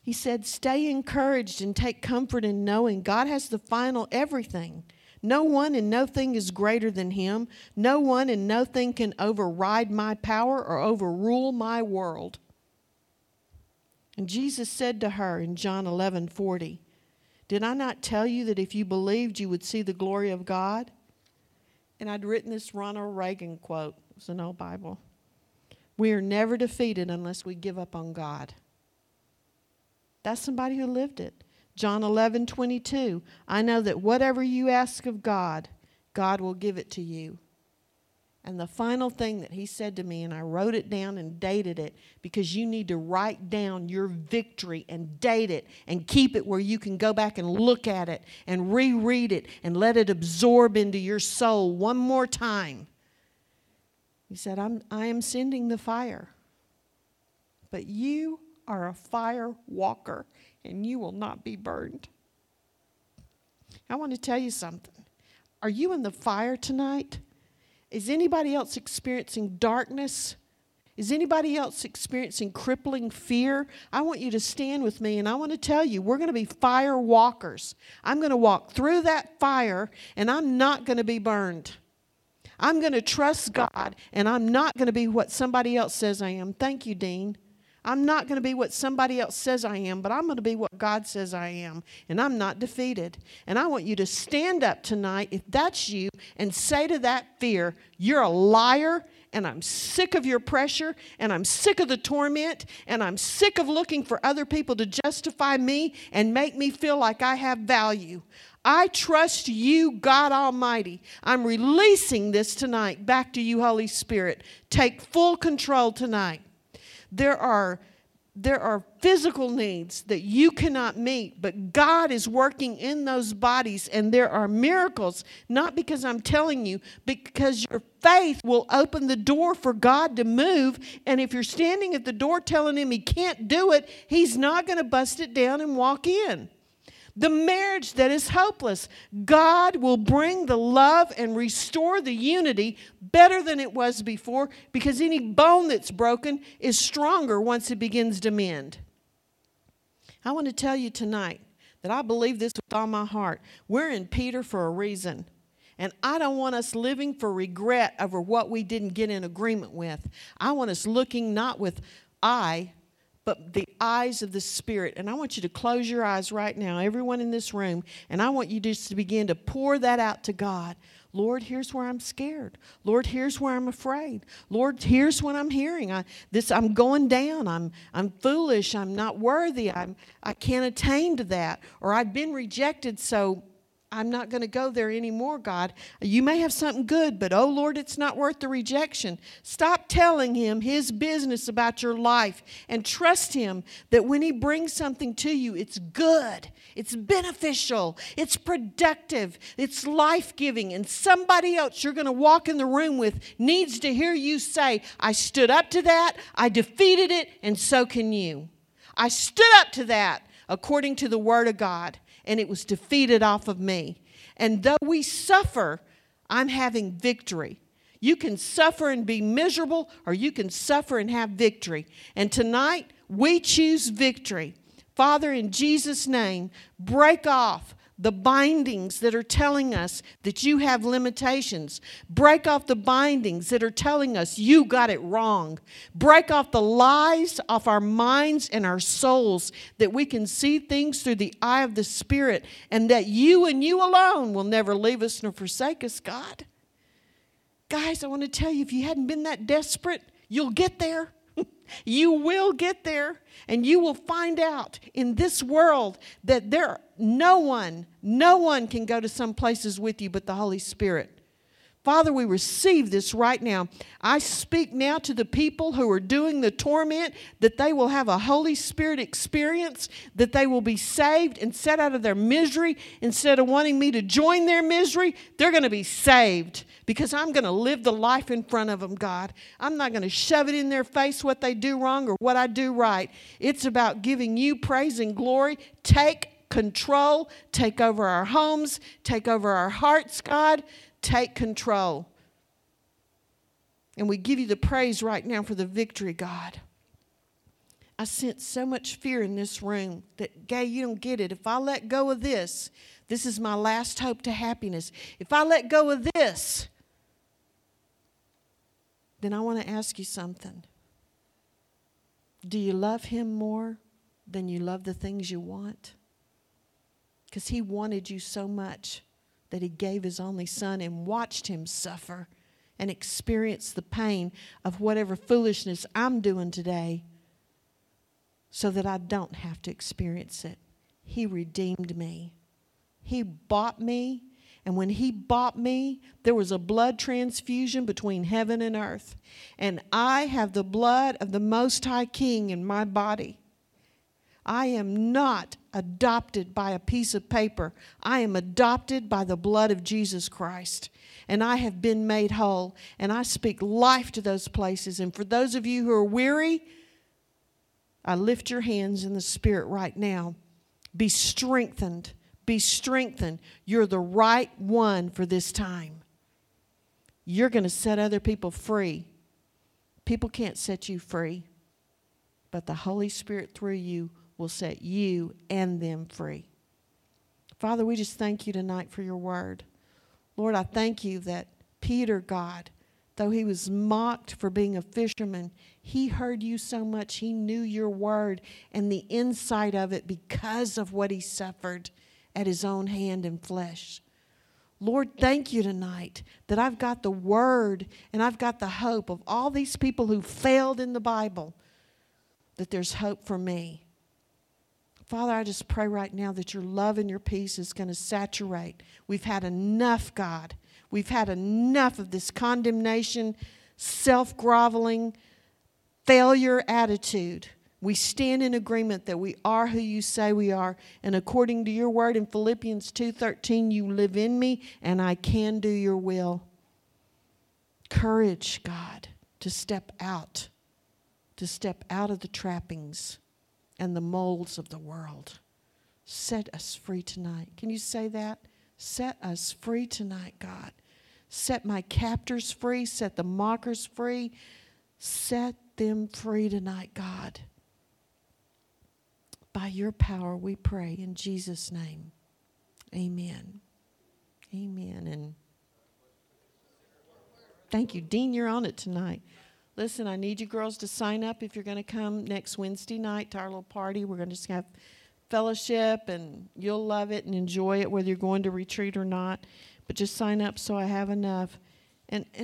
S1: He said, stay encouraged and take comfort in knowing God has the final everything. No one and no thing is greater than him. No one and no thing can override my power or overrule my world. And Jesus said to her in John 11:40, did I not tell you that if you believed, you would see the glory of God? And I'd written this Ronald Reagan quote. It was an old Bible. We are never defeated unless we give up on God. That's somebody who lived it. John 11:22. I know that whatever you ask of God, God will give it to you. And the final thing that he said to me, and I wrote it down and dated it, because you need to write down your victory and date it and keep it where you can go back and look at it and reread it and let it absorb into your soul one more time. He said, I am sending the fire, but you are a fire walker and you will not be burned. I want to tell you something. Are you in the fire tonight? Is anybody else experiencing darkness? Is anybody else experiencing crippling fear? I want you to stand with me, and I want to tell you, we're going to be fire walkers. I'm going to walk through that fire, and I'm not going to be burned. I'm going to trust God, and I'm not going to be what somebody else says I am. Thank you, Dean. I'm not going to be what somebody else says I am, but I'm going to be what God says I am, and I'm not defeated. And I want you to stand up tonight, if that's you, and say to that fear, you're a liar, and I'm sick of your pressure, and I'm sick of the torment, and I'm sick of looking for other people to justify me and make me feel like I have value. I trust you, God Almighty. I'm releasing this tonight back to you, Holy Spirit. Take full control tonight. There are physical needs that you cannot meet, but God is working in those bodies, and there are miracles, not because I'm telling you, but because your faith will open the door for God to move. And if you're standing at the door telling him he can't do it, he's not going to bust it down and walk in. The marriage that is hopeless, God will bring the love and restore the unity better than it was before, because any bone that's broken is stronger once it begins to mend. I want to tell you tonight that I believe this with all my heart. We're in Peter for a reason. And I don't want us living for regret over what we didn't get in agreement with. I want us looking not with but the eyes of the Spirit. And I want you to close your eyes right now, everyone in this room, and I want you just to begin to pour that out to God. Lord, here's where I'm scared. Lord, here's where I'm afraid. Lord, here's what I'm hearing. I'm going down. I'm foolish. I'm not worthy. I can't attain to that. Or I've been rejected, so I'm not going to go there anymore, God. You may have something good, but oh, Lord, it's not worth the rejection. Stop telling him his business about your life and trust him that when he brings something to you, it's good, it's beneficial, it's productive, it's life-giving, and somebody else you're going to walk in the room with needs to hear you say, I stood up to that, I defeated it, and so can you. I stood up to that according to the Word of God, and it was defeated off of me. And though we suffer, I'm having victory. You can suffer and be miserable, or you can suffer and have victory. And tonight, we choose victory. Father, in Jesus' name, break off the bindings that are telling us that you have limitations. Break off the bindings that are telling us you got it wrong. Break off the lies off our minds and our souls, that we can see things through the eye of the Spirit, and that you and you alone will never leave us nor forsake us, God. Guys, I want to tell you, if you hadn't been that desperate, you'll get there. You will get there, and you will find out in this world that no one can go to some places with you but the Holy Spirit. Father, we receive this right now. I speak now to the people who are doing the torment, that they will have a Holy Spirit experience, that they will be saved and set out of their misery. Instead of wanting me to join their misery, they're going to be saved, because I'm going to live the life in front of them, God. I'm not going to shove it in their face what they do wrong or what I do right. It's about giving you praise and glory. Take control. Take over our homes. Take over our hearts, God. Take control. And we give you the praise right now for the victory, God. I sense so much fear in this room that, Gay, you don't get it. If I let go of this, this is my last hope to happiness. If I let go of this, then I want to ask you something. Do you love him more than you love the things you want? Because he wanted you so much that he gave his only son and watched him suffer and experience the pain of whatever foolishness I'm doing today so that I don't have to experience it. He redeemed me. He bought me. And when he bought me, there was a blood transfusion between heaven and earth. And I have the blood of the Most High King in my body. I am not adopted by a piece of paper. I am adopted by the blood of Jesus Christ. And I have been made whole. And I speak life to those places. And for those of you who are weary, I lift your hands in the Spirit right now. Be strengthened. Be strengthened. You're the right one for this time. You're going to set other people free. People can't set you free, but the Holy Spirit through you will set you and them free. Father, we just thank you tonight for your word. Lord, I thank you that Peter, God, though he was mocked for being a fisherman, he heard you so much. He knew your word and the insight of it because of what he suffered at his own hand and flesh. Lord, thank you tonight that I've got the word and I've got the hope of all these people who failed in the Bible, that there's hope for me. Father, I just pray right now that your love and your peace is going to saturate. We've had enough, God. We've had enough of this condemnation, self-groveling, failure attitude. We stand in agreement that we are who you say we are. And according to your word in Philippians 2:13, you live in me and I can do your will. Courage, God, to step out of the trappings and the molds of the world. Set us free tonight. Can you say that? Set us free tonight, God. Set my captors free. Set the mockers free. Set them free tonight, God. By your power we pray in Jesus' name. Amen. Amen. And thank you. Dean, you're on it tonight. Listen, I need you girls to sign up if you're going to come next Wednesday night to our little party. We're going to just have fellowship, and you'll love it and enjoy it, whether you're going to retreat or not. But just sign up so I have enough. And